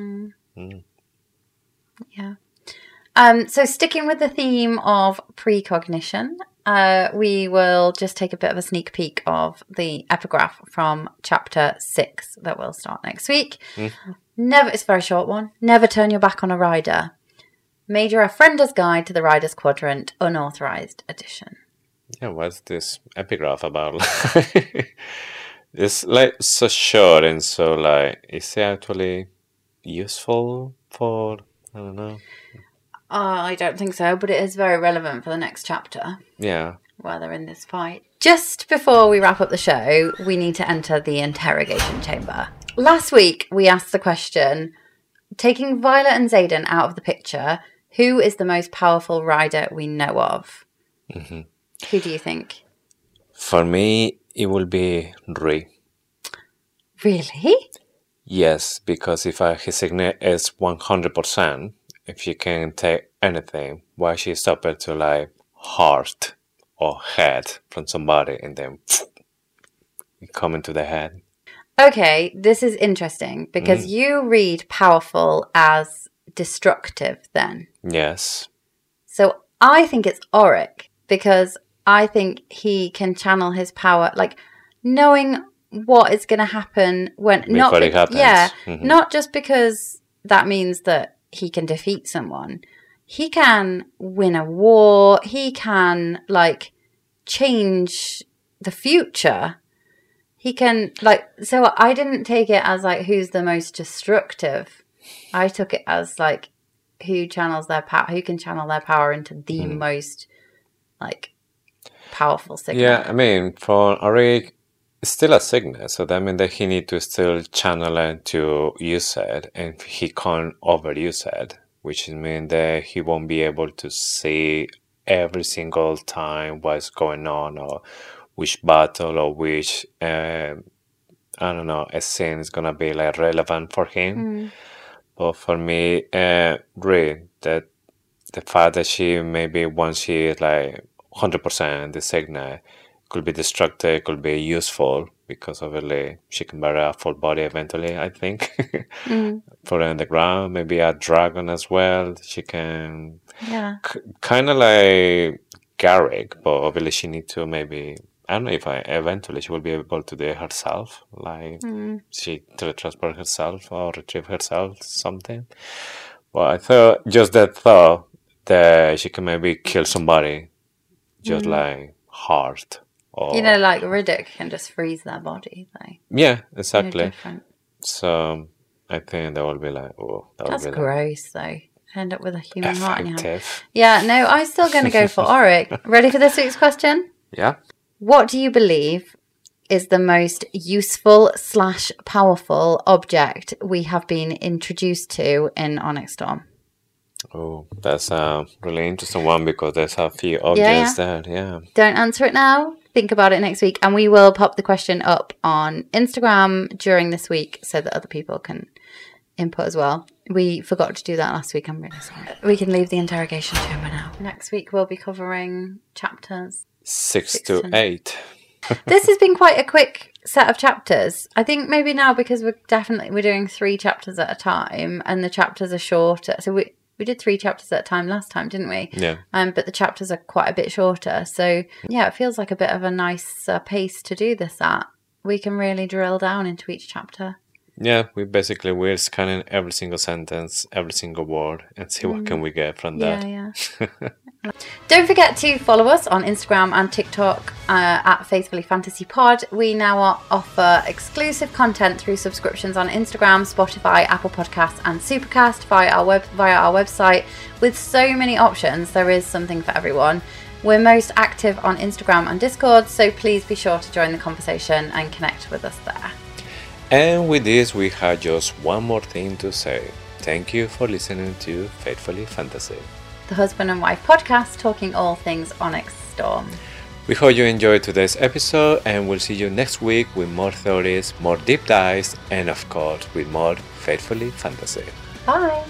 Yeah. So sticking with the theme of precognition, we will just take a bit of a sneak peek of the epigraph from chapter 6 that will start next week. It's a very short one. Never turn your back on a rider. Major Offender's Guide to the Rider's Quadrant, unauthorized edition. Yeah, what's this epigraph about? It's like so short and so like, is it actually useful for, I don't know. I don't think so, but it is very relevant for the next chapter. Yeah. While they're in this fight. Just before we wrap up the show, we need to enter the interrogation chamber. Last week, we asked the question, taking Violet and Xaden out of the picture, who is the most powerful rider we know of? Who do you think? For me, it will be Rhi. Really? Yes, because if his signet is 100%, if she can take anything, why she stop it to like heart or head from somebody and then come into the head? Okay, this is interesting because you read powerful as destructive then. Yes. So I think it's Auric because I think he can channel his power, like knowing what is going to happen when... Before it happens. Yeah, not just because that means that he can defeat someone. He can win a war. He can, like, change the future. He can, like... So I didn't take it as, like, who's the most destructive. I took it as, like, who channels their power, who can channel their power into the most, like, powerful signet. Yeah, I mean, for Auric, it's still a signet, so that means that he needs to still channel it to use it, and he can't overuse it, which means that he won't be able to see every single time what's going on, or which battle, or which, I don't know, a scene is gonna be like relevant for him. But for me, Rhi, that the fact that she maybe once she is like 100% the signet, could be destructive, could be useful, because obviously she can bury a full body eventually, I think. Put her on the ground, maybe a dragon as well. She can... Yeah. Kind of like Garrick, but obviously she needs to maybe... I don't know if eventually she will be able to do it herself, like she teletransport herself or retrieve herself, something. But I thought, just that thought that she can maybe kill somebody, just like hard. Or, you know, like Riddick can just freeze their body. Like, yeah, exactly. different. So I think that will be like, oh, that That's will be gross, though. End up with a human heart in your hand. effective. Yeah, no, I'm still going to go for Auric. Ready for this week's question? Yeah. What do you believe is the most useful / powerful object we have been introduced to in Onyx Storm? Oh, that's a really interesting one because there's a few objects there. Yeah. Don't answer it now. Think about it next week. And we will pop the question up on Instagram during this week so that other people can input as well. We forgot to do that last week. I'm really sorry. We can leave the interrogation chamber now. Next week we'll be covering chapters 6 to 8. This has been quite a quick set of chapters. I think maybe now because we're doing 3 chapters at a time and the chapters are shorter. So we did 3 chapters at a time last time, didn't we? Yeah. But the chapters are quite a bit shorter. So yeah, it feels like a bit of a nice pace to do this at. We can really drill down into each chapter. Yeah, we're scanning every single sentence, every single word, and see what can we get from that. Yeah. Don't forget to follow us on Instagram and TikTok at Faithfully Fantasy Pod. We now offer exclusive content through subscriptions on Instagram, Spotify, Apple Podcasts, and Supercast via our website. With so many options, there is something for everyone. We're most active on Instagram and Discord, so please be sure to join the conversation and connect with us there. And with this, we have just one more thing to say. Thank you for listening to Faithfully Fantasy, the husband and wife podcast talking all things Onyx Storm. We hope you enjoyed today's episode, and we'll see you next week with more theories, more deep dives, and of course with more Faithfully Fantasy. Bye!